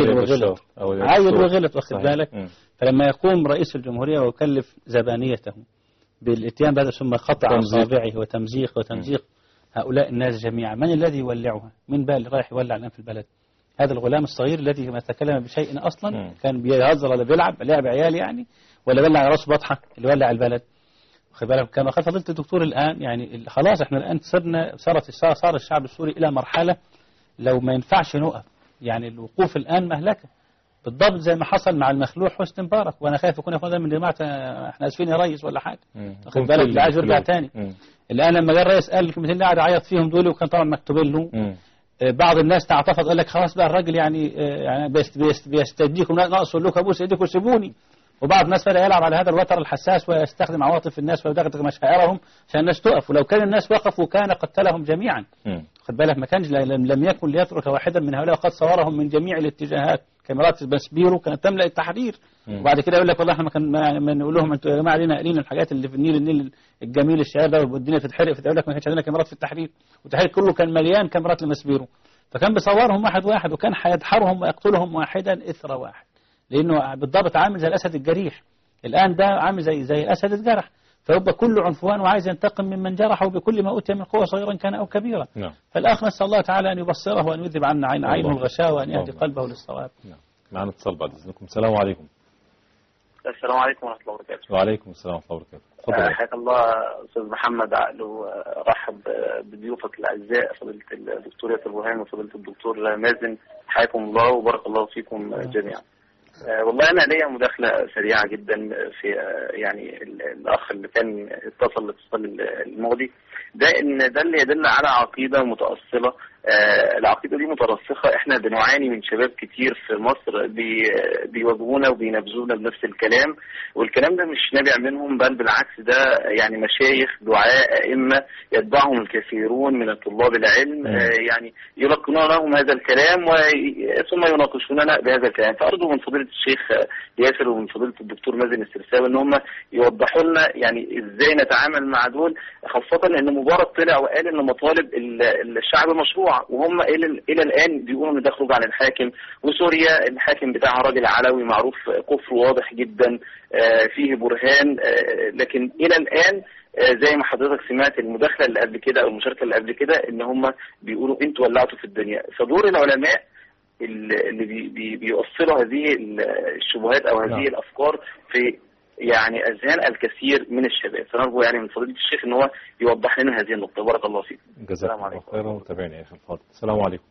عايد وغلط واخد بالك. فلما يقوم رئيس الجمهوريه ويكلف زبانيته بالاتيان بهذا ثم قطع اصابعه وتمزيق هؤلاء الناس جميعا من الذي يولعها؟ من بقى اللي رايح يولع الان في البلد؟ هذا الغلام الصغير الذي ما تكلم بشيء أصلا كان بيهزر ولا بيلعب لعب عيال يعني، ولا بلع على راسه بطحة اللي ولع البلد. واخد بالك كما قال فضيلة الدكتور الآن يعني خلاص احنا الآن صار الشعب السوري إلى مرحلة لو ما ينفعش نقف، يعني الوقوف الآن مهلكة بالضبط زي ما حصل مع المخلوع حسني مبارك. وانا خايف يكون ياخدها من جماعه احنا اسفين يا ريس ولا حاجه، واخد بالك اللي عايز يرجع تاني. الان لما جه الرئيس قال الكلمتين اللي قاعد يعيط فيهم دول وكان طبعا مكتوبين له، بعض الناس تعاطفت قال لك خلاص بقى الراجل يعني بيستديكم ناقص لكم ابوس ايديكم وسيبوني. وبعض الناس بدأ يلعب على هذا الوتر الحساس ويستخدم عواطف الناس ويدغدغ مشاعرهم عشان الناس تقف، ولو كان الناس وقفوا كان قتلهم جميعا. خد بالك ما كانش لم يكن ليترك واحدا من هؤلاء، وقد صورهم من جميع الاتجاهات كاميرات بسبيرو كانت تملأ التحرير. وبعد كده يقول لك والله احنا ما نقول لهم انتوا يا جماعه لينا قالين الحاجات اللي في النيل الجميل الشهير ده والدنيا تتحرق، فتقول لك ما كانش عندنا كاميرات في التحرير، والتحرير كله كان مليان كاميرات لمسبيرو. فكان بيصورهم واحد واحد وكان هيدحرهم ويقتلهم واحدا إثر واحد، لأنه بالضبط عامل زي الأسد الجريح. الآن ده عامل زي الأسد الجرح، فيبقى كل عنفوان وعايز ينتقم ممن جرحه بكل ما أوتي من قوة صغيرا كان أو كبيرا. فالآخر نسأل الله تعالى أن يبصره وأن يذهب عنا عينه الغشاوة وأن يهدي قلبه للصواب. معنا اتصال بعد إذنكم. السلام عليكم. السلام عليكم ورحمة الله وبركاته. وعليكم السلام ورحمة الله وبركاته. حياك الله أستاذ محمد عقل، ورحب بضيوفك الأعزاء فضيلة الدكتور ياسر برهان وفضيلة الدكتور مازن، حياكم الله وبارك الله فيكم جميعا. والله أنا ليا مداخلة سريعة جدا في يعني الأخ اللي كان اتصل الاتصال الماضي ده، إن ده اللي يدل على عقيدة متأصلة. العقيدة دي مترسخة، احنا بنعاني من شباب كتير في مصر بيواجهونا وبينبذونا بنفس الكلام، والكلام ده مش نابع منهم، بل بالعكس ده يعني مشايخ دعاء أئمة يتبعهم الكثيرون من طلاب العلم يعني يلقنون لهم هذا الكلام ثم يناقشوننا بهذا الكلام. فأرجو من فضيلة الشيخ ياسر ومن فضيلة الدكتور مازن السرساوي ان هم يوضحوا لنا يعني ازاي نتعامل مع دول، خاصة ان مبارك طلع وقال ان مطالب الشعب مشروع، وهم الى الان بيقولوا ان ده خروج عن الحاكم، وسوريا الحاكم بتاعها راجل علوي معروف كفر واضح جدا فيه برهان، لكن الى الان زي ما حضرتك سمعت المداخله اللي قبل كده او المشاركه اللي قبل كده ان هم بيقولوا انتوا ولعتوا في الدنيا. فدور العلماء اللي بيوصلوا هذه الشبهات او هذه الافكار في يعني اذهان الكثير من الشباب، فنرجو يعني من فضيلة الشيخ ان هو يوضح لنا هذه النقطه. بارك الله فيك. جزاك الله خيرا وتابعنا يا اخي الفاضل. السلام عليكم.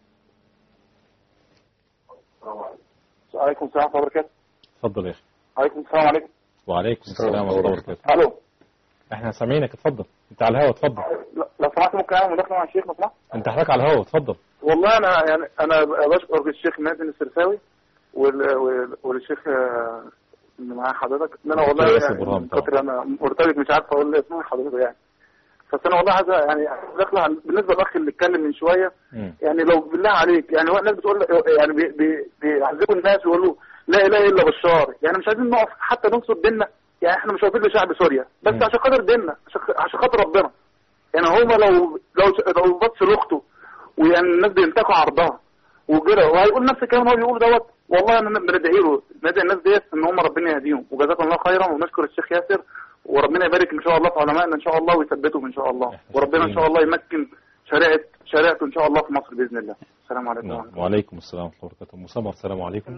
وعليكم السلام ورحمه الله وبركاته. اتفضل يا اخي. وعليكم السلام عليكم. وعليكم السلام ورحمه الله وبركاته. الو. احنا سامعينك، اتفضل. انت على الهواء، اتفضل. لو سمحت ممكن اعمل مداخله مع الشيخ لو سمحت؟ انت حضرتك على الهواء، اتفضل. والله انا بشكر الشيخ مازن السرساوي والشيخ اللي معاه حضرتك، ان انا والله يعني خاطر انا مرتبط مش عارف اقول اسمه حضرتك يعني، بس انا والله عايز يعني داخله بالنسبه للاخ اللي اتكلم من شويه، يعني لو بالله عليك يعني هو الناس بتقول يعني بيعذبوا الناس ويقولوا لا اله الا بشار، يعني مش عايزين نقف حتى ننصر ديننا، يعني احنا مش واقفين لشعب سوريا بس عشان خاطر ديننا، عشان خاطر ربنا. يعني هما لو بص لاخته ويعني الناس بينتقوا عرضها وكده وهيقول نفس الكلام هو بيقول دوت، والله انا بندعي له ندعي الناس ديت ان هم ربنا يهديهم، وجزاكم الله خيرا. ونشكر الشيخ ياسر، وربنا يبارك ان شاء الله في علمائنا ان شاء الله ويثبتهم ان شاء الله، وربنا ان شاء الله يمكن شريعته ان شاء الله في مصر باذن الله. السلام عليكم. وعليكم السلام ورحمه الله وبركاته. مسمر السلام عليكم.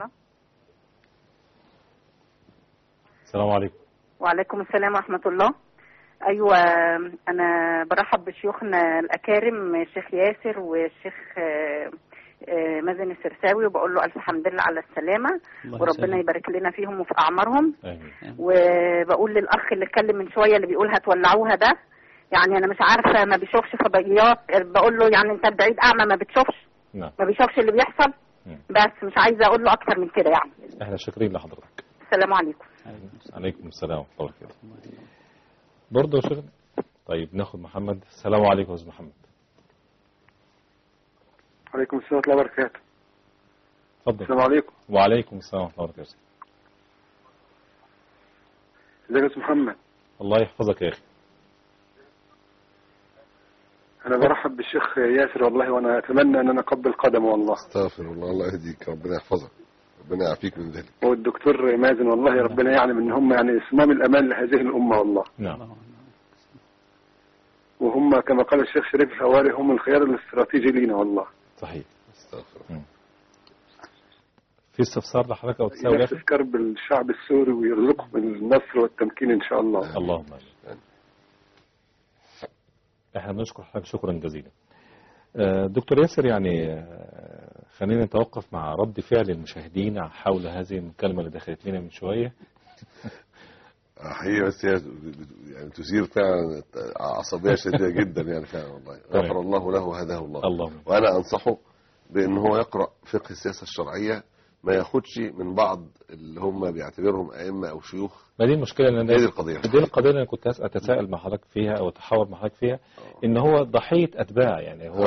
السلام عليكم. وعليكم السلام ورحمه الله. ايوه انا برحب بشيوخنا الاكارم الشيخ ياسر والشيخ مازن السرساوي، وبقول له الف حمد لله على السلامه، وربنا يبارك لنا فيهم وفي اعمارهم. وبقول للاخ اللي اتكلم من شويه اللي بيقول هتولعوها ده، يعني انا مش عارفه ما بيشوفش فضائيات، بقول له يعني انت بعيد اعمى ما بتشوفش، ما بيشوفش اللي بيحصل، بس مش عايزه اقول له اكتر من كده يعني. احنا شاكرين لحضرتك. السلام عليكم. عليكم السلام ورحمه الله وبركاته. برضه يا شيخ. طيب ناخد محمد. السلام عليكم يا استاذ محمد. وعليكم السلام ورحمة الله وبركاته. اتفضل. السلام عليكم. وعليكم السلام ورحمة الله وبركاته. ازيك يا استاذ محمد؟ الله يحفظك يا اخي. انا برحب بالشيخ ياسر والله، وانا اتمنى ان انا اقبل قدمه والله. استغفر الله، الله يهديك، ربنا يحفظك، ربنا يعافيك من ذلك. والدكتور مازن والله ربنا يعلم ان هم يعني صمام الامان لهذه الامه والله. نعم. وهم كما قال الشيخ شريف الحواري هم الخيار الاستراتيجي لينا والله. صحيح. استغفر الله. في استفسار لحضرتك او تساوي يخفف كرب الشعب السوري ويرزقهم النصر والتمكين ان شاء الله. اللهم امين. احنا بنشكر حضرتك شكرا جزيلا. دكتور ياسر، يعني خلينا نتوقف مع رد فعل المشاهدين حول هذه المكالمة اللي دخلت لنا من شوية. حقيقة بس هي يعني تثير فعلا عصبية شديدة جدا يعني فعلا والله. غفر الله له وهداه الله. وأنا أنصحه بأن هو يقرأ فقه السياسة الشرعية، ما ياخدش من بعض اللي هم بيعتبرهم أئمة أو شيوخ. ما دي المشكلة اللي دي القضية اللي أنا كنت أتساءل مع حضرتك فيها أو أتحاور مع حضرتك فيها، إن هو ضحية أتباع،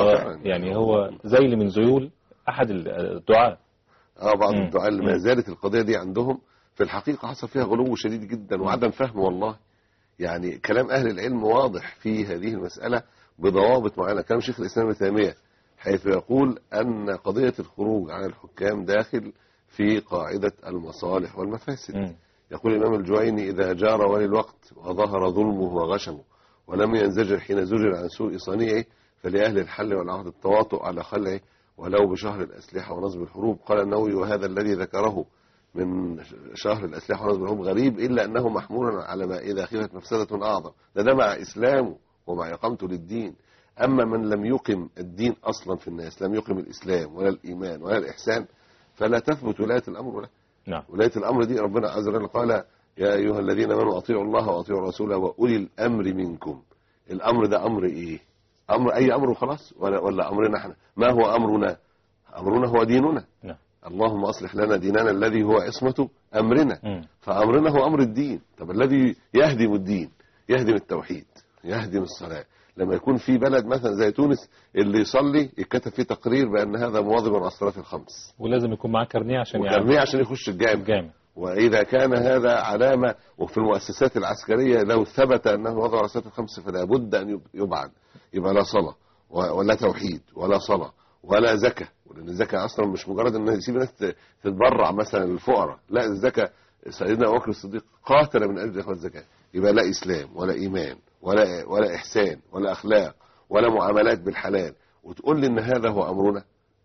يعني هو زي من ذيول أحد الدعاء. بعض الدعاء اللي ما زالت القضية دي عندهم في الحقيقة حصل فيها غلو شديد جدا وعدم فهم والله. يعني كلام أهل العلم واضح في هذه المسألة بضوابط معينة. كلام شيخ الإسلام ابن تيمية حيث يقول أن قضية الخروج عن الحكام داخل في قاعدة المصالح والمفاسد. يقول الإمام الجويني: إذا جار ولي الوقت وظهر ظلمه وغشمه ولم ينزجر حين زجر عن سوء صنيعه فلأهل الحل والعهد التواطؤ على خلعه ولو بشهر الأسلحة ونصب الحروب. قال النووي: وهذا الذي ذكره من شهر الأسلحة ونصب الحروب غريب، إلا أنه محمول على ما إذا خفت مفسدة أعظم. ده مع إسلامه ومع إقامته للدين. أما من لم يقم الدين أصلا في الناس، لم يقم الإسلام ولا الإيمان ولا الإحسان، فلا تثبت ولاية الأمر له. نعم. ولاية الأمر دي ربنا عز وجل قال: يا أيها الذين آمنوا أطيعوا الله وأطيعوا الرسول وأولي الأمر منكم. الأمر ده أمر إيه؟ أمر أي أمر وخلاص، ولا أمرنا احنا؟ ما هو أمرنا؟ أمرنا هو ديننا. نعم. اللهم أصلح لنا ديننا الذي هو عصمة أمرنا. فأمرنا هو أمر الدين. طب الذي يهدم الدين، يهدم التوحيد، يهدم الصلاة، لما يكون في بلد مثلا زي تونس اللي يصلي يتكتب فيه تقرير بأن هذا مواظب على الصلاة الخمس، ولازم يكون معاه كارنيه عشان يخش الجامع. وإذا كان هذا علامة، وفي المؤسسات العسكرية لو ثبت أنه وضع على الصلاة الخمس فلا بد أن يبعد. يبقى لا صلاة ولا توحيد ولا صلاة ولا زكاة، لأن الزكاة أصلا مش مجرد أن يسيب الناس تتبرع مثلا للفقراء، لا، الزكاة سيدنا أبو بكر الصديق قاتل من أجل إخراج الزكاة. يبقى لا إسلام ولا إيمان ولا إحسان ولا أخلاق ولا معاملات بالحلال، وتقول لي إن هذا هو أمرنا.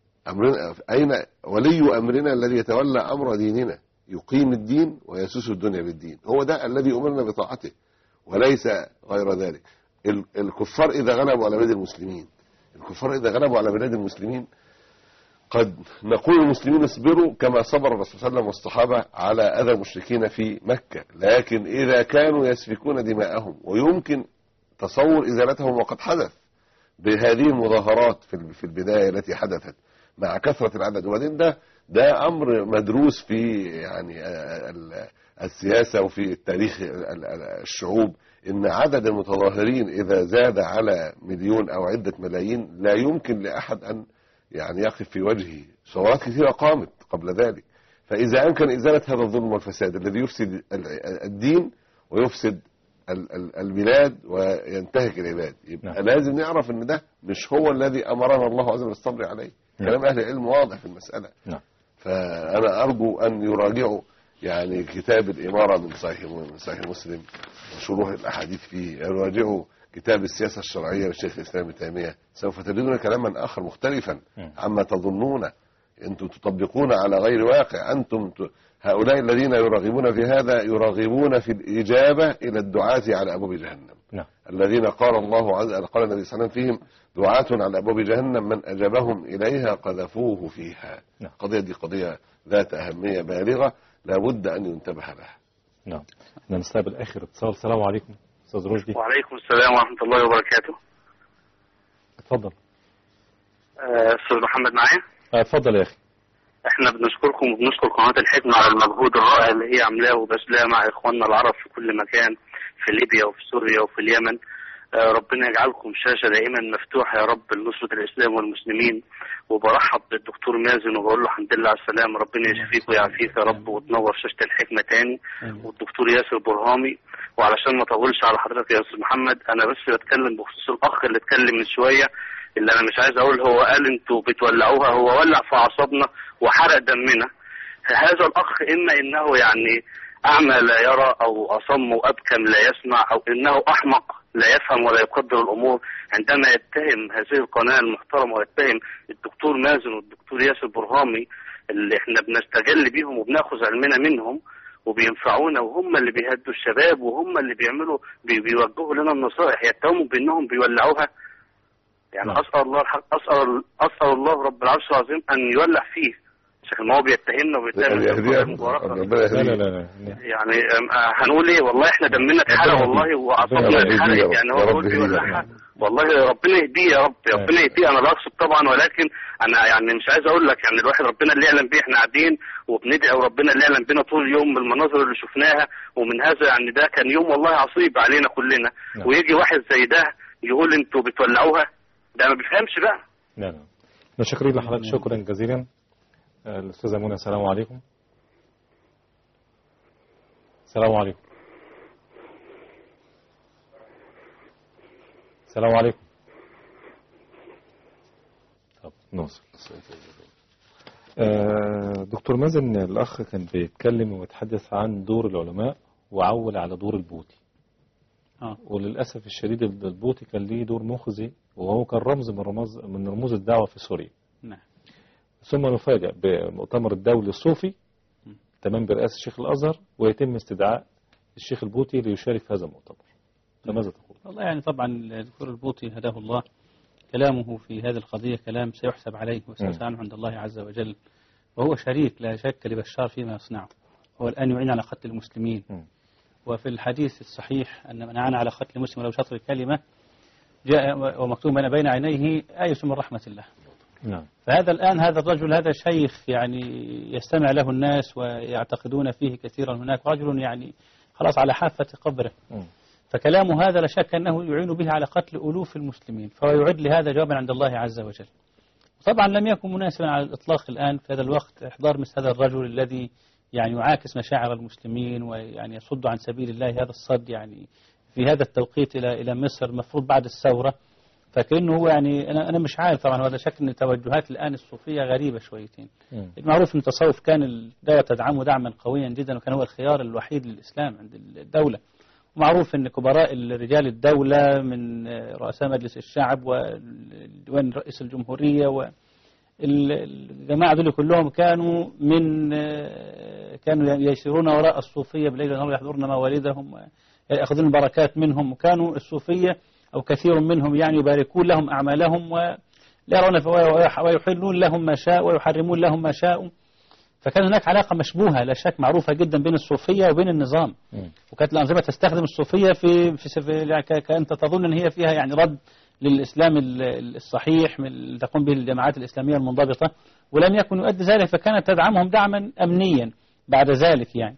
أين ولي أمرنا الذي يتولى أمر ديننا، يقيم الدين ويسوس الدنيا بالدين؟ هو ده الذي أمرنا بطاعته وليس غير ذلك. الكفار إذا غلبوا على بلاد المسلمين، قد نقول المسلمين اصبروا كما صبر الرسول صلى الله عليه وسلم والصحابة على أذى المشركين في مكة، لكن إذا كانوا يسفكون دماءهم ويمكن تصور إزالتهم وقد حدث بهذه المظاهرات في البداية التي حدثت مع كثرة العدد. وبعدين ده أمر مدروس في يعني السياسة وفي التاريخ الشعوب، إن عدد المتظاهرين إذا زاد على مليون أو عدة ملايين لا يمكن لأحد أن يعني يقف في وجهه. ثورات كثيرة قامت قبل ذلك. فإذا أمكن إزالة هذا الظلم والفساد الذي يفسد الدين ويفسد البلاد وينتهك العباد، يبقى لازم نعرف أن ده مش هو الذي أمرنا الله عز وجل بالصبر عليه. كلام أهل العلم واضح في المسألة. فأنا أرجو أن يراجعوا يعني كتاب الإمارة من صحيح مسلم وشروح الأحاديث فيه، يراجعوا كتاب السياسة الشرعية للشيخ الإسلام ابن تيمية، سوف تجدون كلاما آخر مختلفا عما تظنون. أنتم تطبقون على غير واقع. أنتم هؤلاء الذين يراغبون في هذا يراغبون في الإجابة إلى الدعاة على أبواب جهنم. الذين قال الله عز وجل، قال النبي صلى الله عليه وسلم فيهم: دعاة على أبواب جهنم من أجابهم إليها قذفوه فيها. القضية دي قضية ذات أهمية بالغة لابد أن ينتبه لها. نعم. نستقبل آخر اتصال. السلام عليكم أستاذ رشدي. وعليكم السلام ورحمة الله وبركاته. اتفضل. أستاذ محمد معايا؟ اتفضل يا أخي. احنا بنشكركم وبنشكر قناة الحكمة على المجهود الرائع اللي هي عاملاه وبذلاه مع إخواننا العرب في كل مكان، في ليبيا وفي سوريا وفي اليمن. ربنا يجعلكم شاشة دائما مفتوحة يا رب لنصرة الإسلام والمسلمين. وبرحب بالدكتور مازن وبقول له الحمد لله على السلامة، ربنا يشفيك ويعافيك يا رب وتنور شاشة الحكمة تاني. والدكتور ياسر برهامي. وعلشان ما اطولش على حضرتك يا أستاذ محمد، أنا بس بتكلم بخصوص الأخ اللي اتكلم من شوية، اللي أنا مش عايز أقول هو قال أنتوا بتولعوها، هو ولع في أعصابنا وحرق دمنا. هذا الأخ إما إنه يعني أعمى لا يرى، أو أصم وأبكم لا يسمع، أو إنه أحمق لا يفهم ولا يقدر الأمور عندما يتهم هذه القناة المحترمة ويتهم الدكتور مازن والدكتور ياسر برهامي اللي احنا بنستجل بيهم وبناخذ علمنا منهم وبينفعونا، وهم اللي بيهدوا الشباب وهم اللي بيعملوا بيوجهوا لنا النصائح، يتهموا بانهم بيولعوها. يعني اسال الله رب العرش العظيم ان يولع فيه. ما هو بيتهمنا وبيتهم مباركه. لا يعني هنقول ايه؟ والله احنا دمنا اتحرق والله واعصابنا اتحرقت. يعني هو بيقول بيولعها، والله ربنا يهديه يا رب، ربنا يهديه. انا لا اقصد طبعا، ولكن انا يعني مش عايز اقول لك، يعني الواحد ربنا اللي يعلم بيه، احنا قاعدين وبندعي وربنا اللي يعلم بينا طول اليوم بالمناظر اللي شفناها. ومن هذا يعني ده كان يوم والله عصيب علينا كلنا. ويجي واحد زي ده يقول انتوا بتولعوها، ده ما بيفهمش بقى. لا متشكرين لحضرتك شكرا جزيلا. الأستاذة منى، السلام عليكم. السلام عليكم. السلام عليكم. طب نوصل. دكتور مازن، الأخ كان بيتكلم ويتحدث عن دور العلماء وعول على دور البوطي. وللأسف الشديد البوطي كان ليه دور مخزي، وهو كان رمز من رموز الدعوة في سوريا. نعم. ثم نفاجأ بمؤتمر الدولي الصوفي تمام برئاسة الشيخ الأزهر، ويتم استدعاء الشيخ البوطي ليشارك في هذا المؤتمر. فماذا تقول؟ والله يعني طبعا الدكتور البوطي هداه الله، كلامه في هذه القضية كلام سيحسب عليه وسيسأل عنه عند الله عز وجل، وهو شريك لا شك لبشار فيما يصنعه. هو الآن يعين على قتل المسلمين. وفي الحديث الصحيح أن من أعان على قتل مسلم ولو شطر الكلمة جاء ومكتوب بين عينيه آية من رحمة الله. نعم. فهذا الآن هذا الرجل هذا شيخ يعني يستمع له الناس ويعتقدون فيه كثيرا. هناك رجل يعني خلاص على حافة قبره. فكلامه هذا لا شك أنه يعين به على قتل ألوف المسلمين، فهو يعد لهذا جوابا عند الله عز وجل. طبعا لم يكن مناسبا على الإطلاق الآن في هذا الوقت إحضار مثل هذا الرجل الذي يعني يعاكس مشاعر المسلمين ويعني يصد عن سبيل الله هذا الصد يعني في هذا التوقيت إلى مصر المفروض بعد الثورة. فكأنه هو يعني أنا مش عارف طبعا، وهذا شك أن التوجهات الآن الصوفية غريبة شويتين. المعروف أن التصوف كان الدولة تدعمه دعما قويا جدا، وكان هو الخيار الوحيد للإسلام عند الدولة. ومعروف أن كبراء رجال الدولة من رؤساء مجلس الشعب وديوان رئيس الجمهورية والجماعة دول كلهم كانوا يسيرون وراء الصوفية بالليل والنهار، يحضرون موالدهم ويأخذون بركات منهم. وكانوا الصوفية أو كثير منهم يعني يباركون لهم أعمالهم ويحلون لهم ما شاء ويحرمون لهم ما شاء. فكان هناك علاقة مشبوهة لا شك معروفة جدا بين الصوفية وبين النظام. وكانت الأنظمة تستخدم الصوفية في كأنت تظن أن هي فيها يعني رد للإسلام الصحيح من تقوم به الجماعات الإسلامية المنضبطة، ولم يكن يؤدي ذلك، فكانت تدعمهم دعما أمنيا بعد ذلك يعني.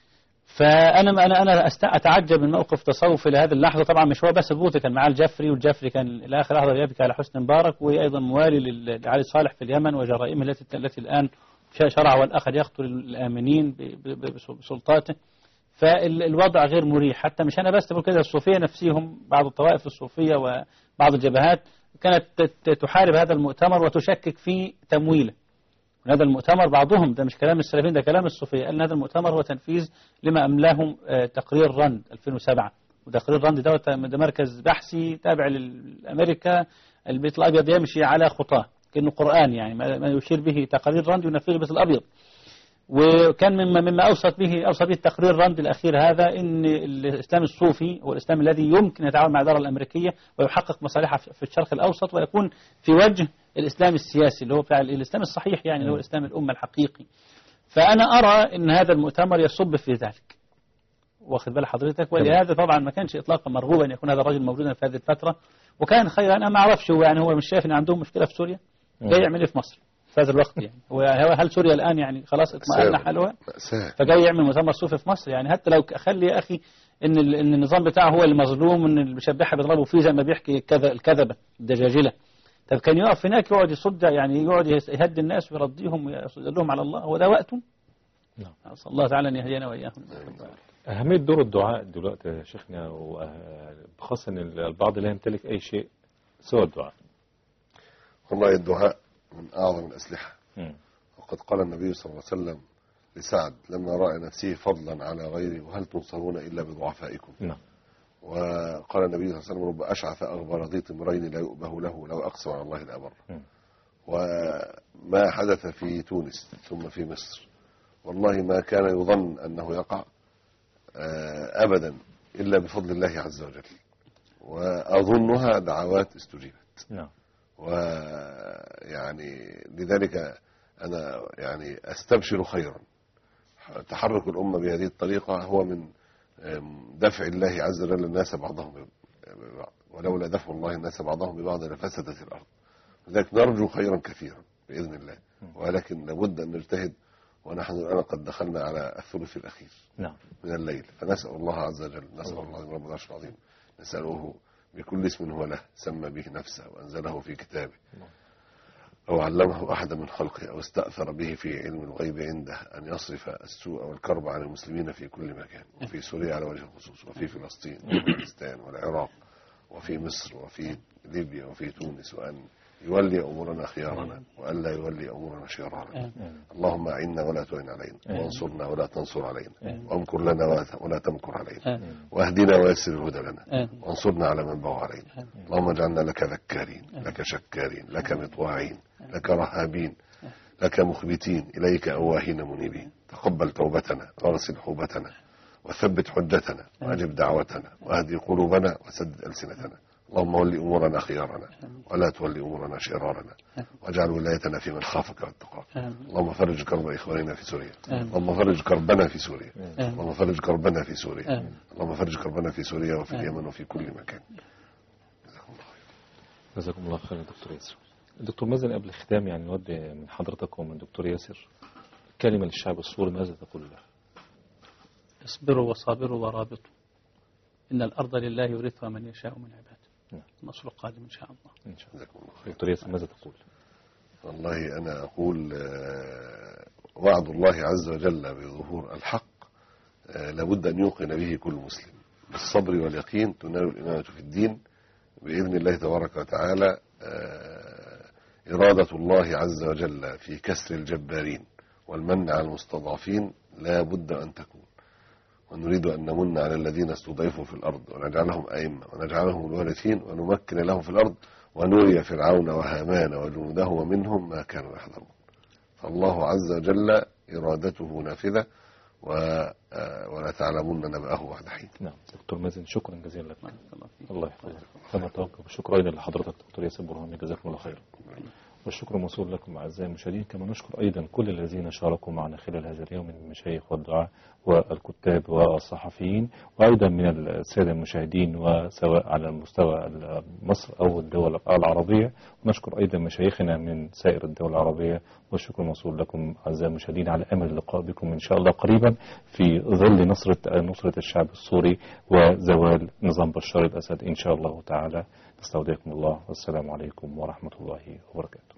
فأنا أتعجب من موقف تصوف إلى هذه اللحظة. طبعا مش هو بس البوطي، كان معاه الجفري، والجفري كان إلى آخر لحظة يبكي على حسني مبارك، وأيضا موالي لعلي صالح في اليمن وجرائمه التي الآن شرع والأخذ يقتل الآمنين بسلطاته. فالوضع غير مريح. حتى مش أنا بس بقول كده، الصوفية نفسهم بعض الطوائف الصوفية وبعض الجبهات كانت تحارب هذا المؤتمر وتشكك في تمويله. هذا المؤتمر بعضهم، ده مش كلام السلفيين، ده كلام الصوفية، قال هذا المؤتمر هو تنفيذ لما أملاهم تقرير رند 2007. وتقرير رند ده مركز بحثي تابع لأمريكا. البيت الأبيض يمشي على خطاه كأنه قرآن، يعني ما يشير به تقارير رند ينفذه البيت الأبيض. وكان مما أوصت به التقرير رند الأخير هذا إن الإسلام الصوفي هو الإسلام الذي يمكن يتعاون مع الإدارة الأمريكية ويحقق مصالحها في الشرق الأوسط، ويكون في وجه الإسلام السياسي اللي هو بتاع الإسلام الصحيح، يعني اللي هو الإسلام الأمة الحقيقي. فأنا أرى إن هذا المؤتمر يصب في ذلك، واخد بال حضرتك. ولهذا طبعا ما كانش إطلاقا مرغوبا أن يكون هذا الرجل موجودا في هذه الفترة، وكان خير. أنا ما أعرفش هو يعني هو مش شايف إن عندهم مشكلة في سوريا، جاي يعمل إيه في مصر في هذا الوقت يعني؟ هل سوريا الآن يعني خلاص اطمأن حالها؟ فجاي يعمل مؤتمر صوفي في مصر يعني؟ حتى لو أخلي يا أخي إن النظام بتاعه هو المظلوم، إن اللي بيشبحها بيضربوا فيه زي ما بيحكي الكذبة الدجاجلة. طب كان يقف هناك يقعد يصد، يعني يقعد يهدي الناس ويرضيهم ويصدلهم على الله. هو ده وقته؟ نعم. أسأل الله تعالى أن يهدينا وإياهم. أهمية دور الدعاء دلوقتي يا شيخنا، وخاصة أن البعض لا يمتلك أي شيء سوى الدعاء. والله الدعاء من أعظم الأسلحة. وقد قال النبي صلى الله عليه وسلم لسعد لما رأى نفسه فضلا على غيره: وهل تنصرون إلا بضعفائكم. نعم. وقال النبي صلى الله عليه وسلم: رب أشعث أغبر ذي طمرين لا يؤبه له لو أقسم على الله لأبر. وما حدث في تونس ثم في مصر والله ما كان يظن أنه يقع أبدا إلا بفضل الله عز وجل، وأظنها دعوات استجيبت. ويعني لذلك أنا يعني أستبشر خيرا. تحرك الأمة بهذه الطريقة هو من دفع الله عز وجل الناس بعضهم ببعض، ولولا دفع الله الناس بعضهم ببعض لفسدت الأرض. لذلك نرجو خيرا كثيرا بإذن الله، ولكن لابد أن نجتهد، ونحن الآن قد دخلنا على الثلث الأخير من الليل، فنسأل الله عز وجل، نسأل الله رب العرش العظيم، نسأله بكل اسم هو له سمى به نفسه وأنزله في كتابه أو علمه أحد من خلقه أو استأثر به في علم الغيب عنده، أن يصرف السوء والكرب عن المسلمين في كل مكان، وفي سوريا على وجه الخصوص، وفي فلسطين وباكستان والعراق وفي مصر وفي ليبيا وفي تونس، وأن يولي أمورنا خيارنا وألا يولي أمورنا شرارنا. اللهم أعنا ولا تعن علينا، وانصرنا ولا تنصر علينا، وامكر لنا ولا تمكر علينا، واهدنا ويسر الهدى لنا، وانصرنا على من بغى علينا. اللهم اجعلنا لك ذكارين، لك شكارين، لك مطواعين، لك رهابين، لك مخبتين، إليك أواهين منيبين. تقبل توبتنا واغسل حوبتنا وثبت حجتنا واجب دعوتنا واهدي قلوبنا وسدد ألسنتنا. اللهم ولي أمورنا خيارنا ولا تولي أمورنا شرارنا، واجعل ولايتنا في من خافك واتقاك. اللهم فرج كرب إخواننا في سوريا، اللهم فرج كربنا في سوريا، اللهم فرج كربنا في سوريا، اللهم فرج كربنا في سوريا وفي اليمن وفي كل مكان. جزاكم الله خير دكتور ياسر. دكتور مازن، قبل الختام يعني نود من حضرتك ومن دكتور ياسر كلمة للشعب السوري، ماذا تقول له؟ اصبروا وصابروا ورابطوا، إن الأرض لله يورثها من يشاء من عباده. النصر قادم إن شاء الله. إن شاء الله. دكتور ياسر ماذا تقول؟ والله أنا أقول وعد الله عز وجل بظهور الحق لابد أن يوقن به كل مسلم. بالصبر واليقين تنال الإمامة في الدين بإذن الله تبارك وتعالى. إرادة الله عز وجل في كسر الجبارين والمن على المستضعفين لا بد أن تكون، ونريد أن نمن على الذين استضعفوا في الأرض ونجعلهم أئمة ونجعلهم الوارثين ونمكن لهم في الأرض ونري فرعون وهامان وجنوده ومنهم ما كانوا يحذرون. فالله عز وجل إرادته نافذة ولا تعلمون نبأه بعد حين. نعم دكتور مازن، شكرا جزيلا لك. الله يحفظك. كما توقف الشكر أيضا لحضرتك دكتور ياسر برهامي، جزاكم الله خيرا. والشكر موصول لكم أعزائي المشاهدين. كما نشكر أيضا كل الذين شاركوا معنا خلال هذا اليوم من المشايخ والدعاء والكتاب والصحفيين، وأيضا من السادة المشاهدين وسواء على مستوى مصر أو الدول العربية. ونشكر أيضا مشايخنا من سائر الدول العربية، والشكر موصول لكم أعزائي المشاهدين على أمل اللقاء بكم إن شاء الله قريبا في ظل نصرة الشعب السوري وزوال نظام بشار الأسد إن شاء الله تعالى. نستودعكم الله والسلام عليكم ورحمة الله وبركاته.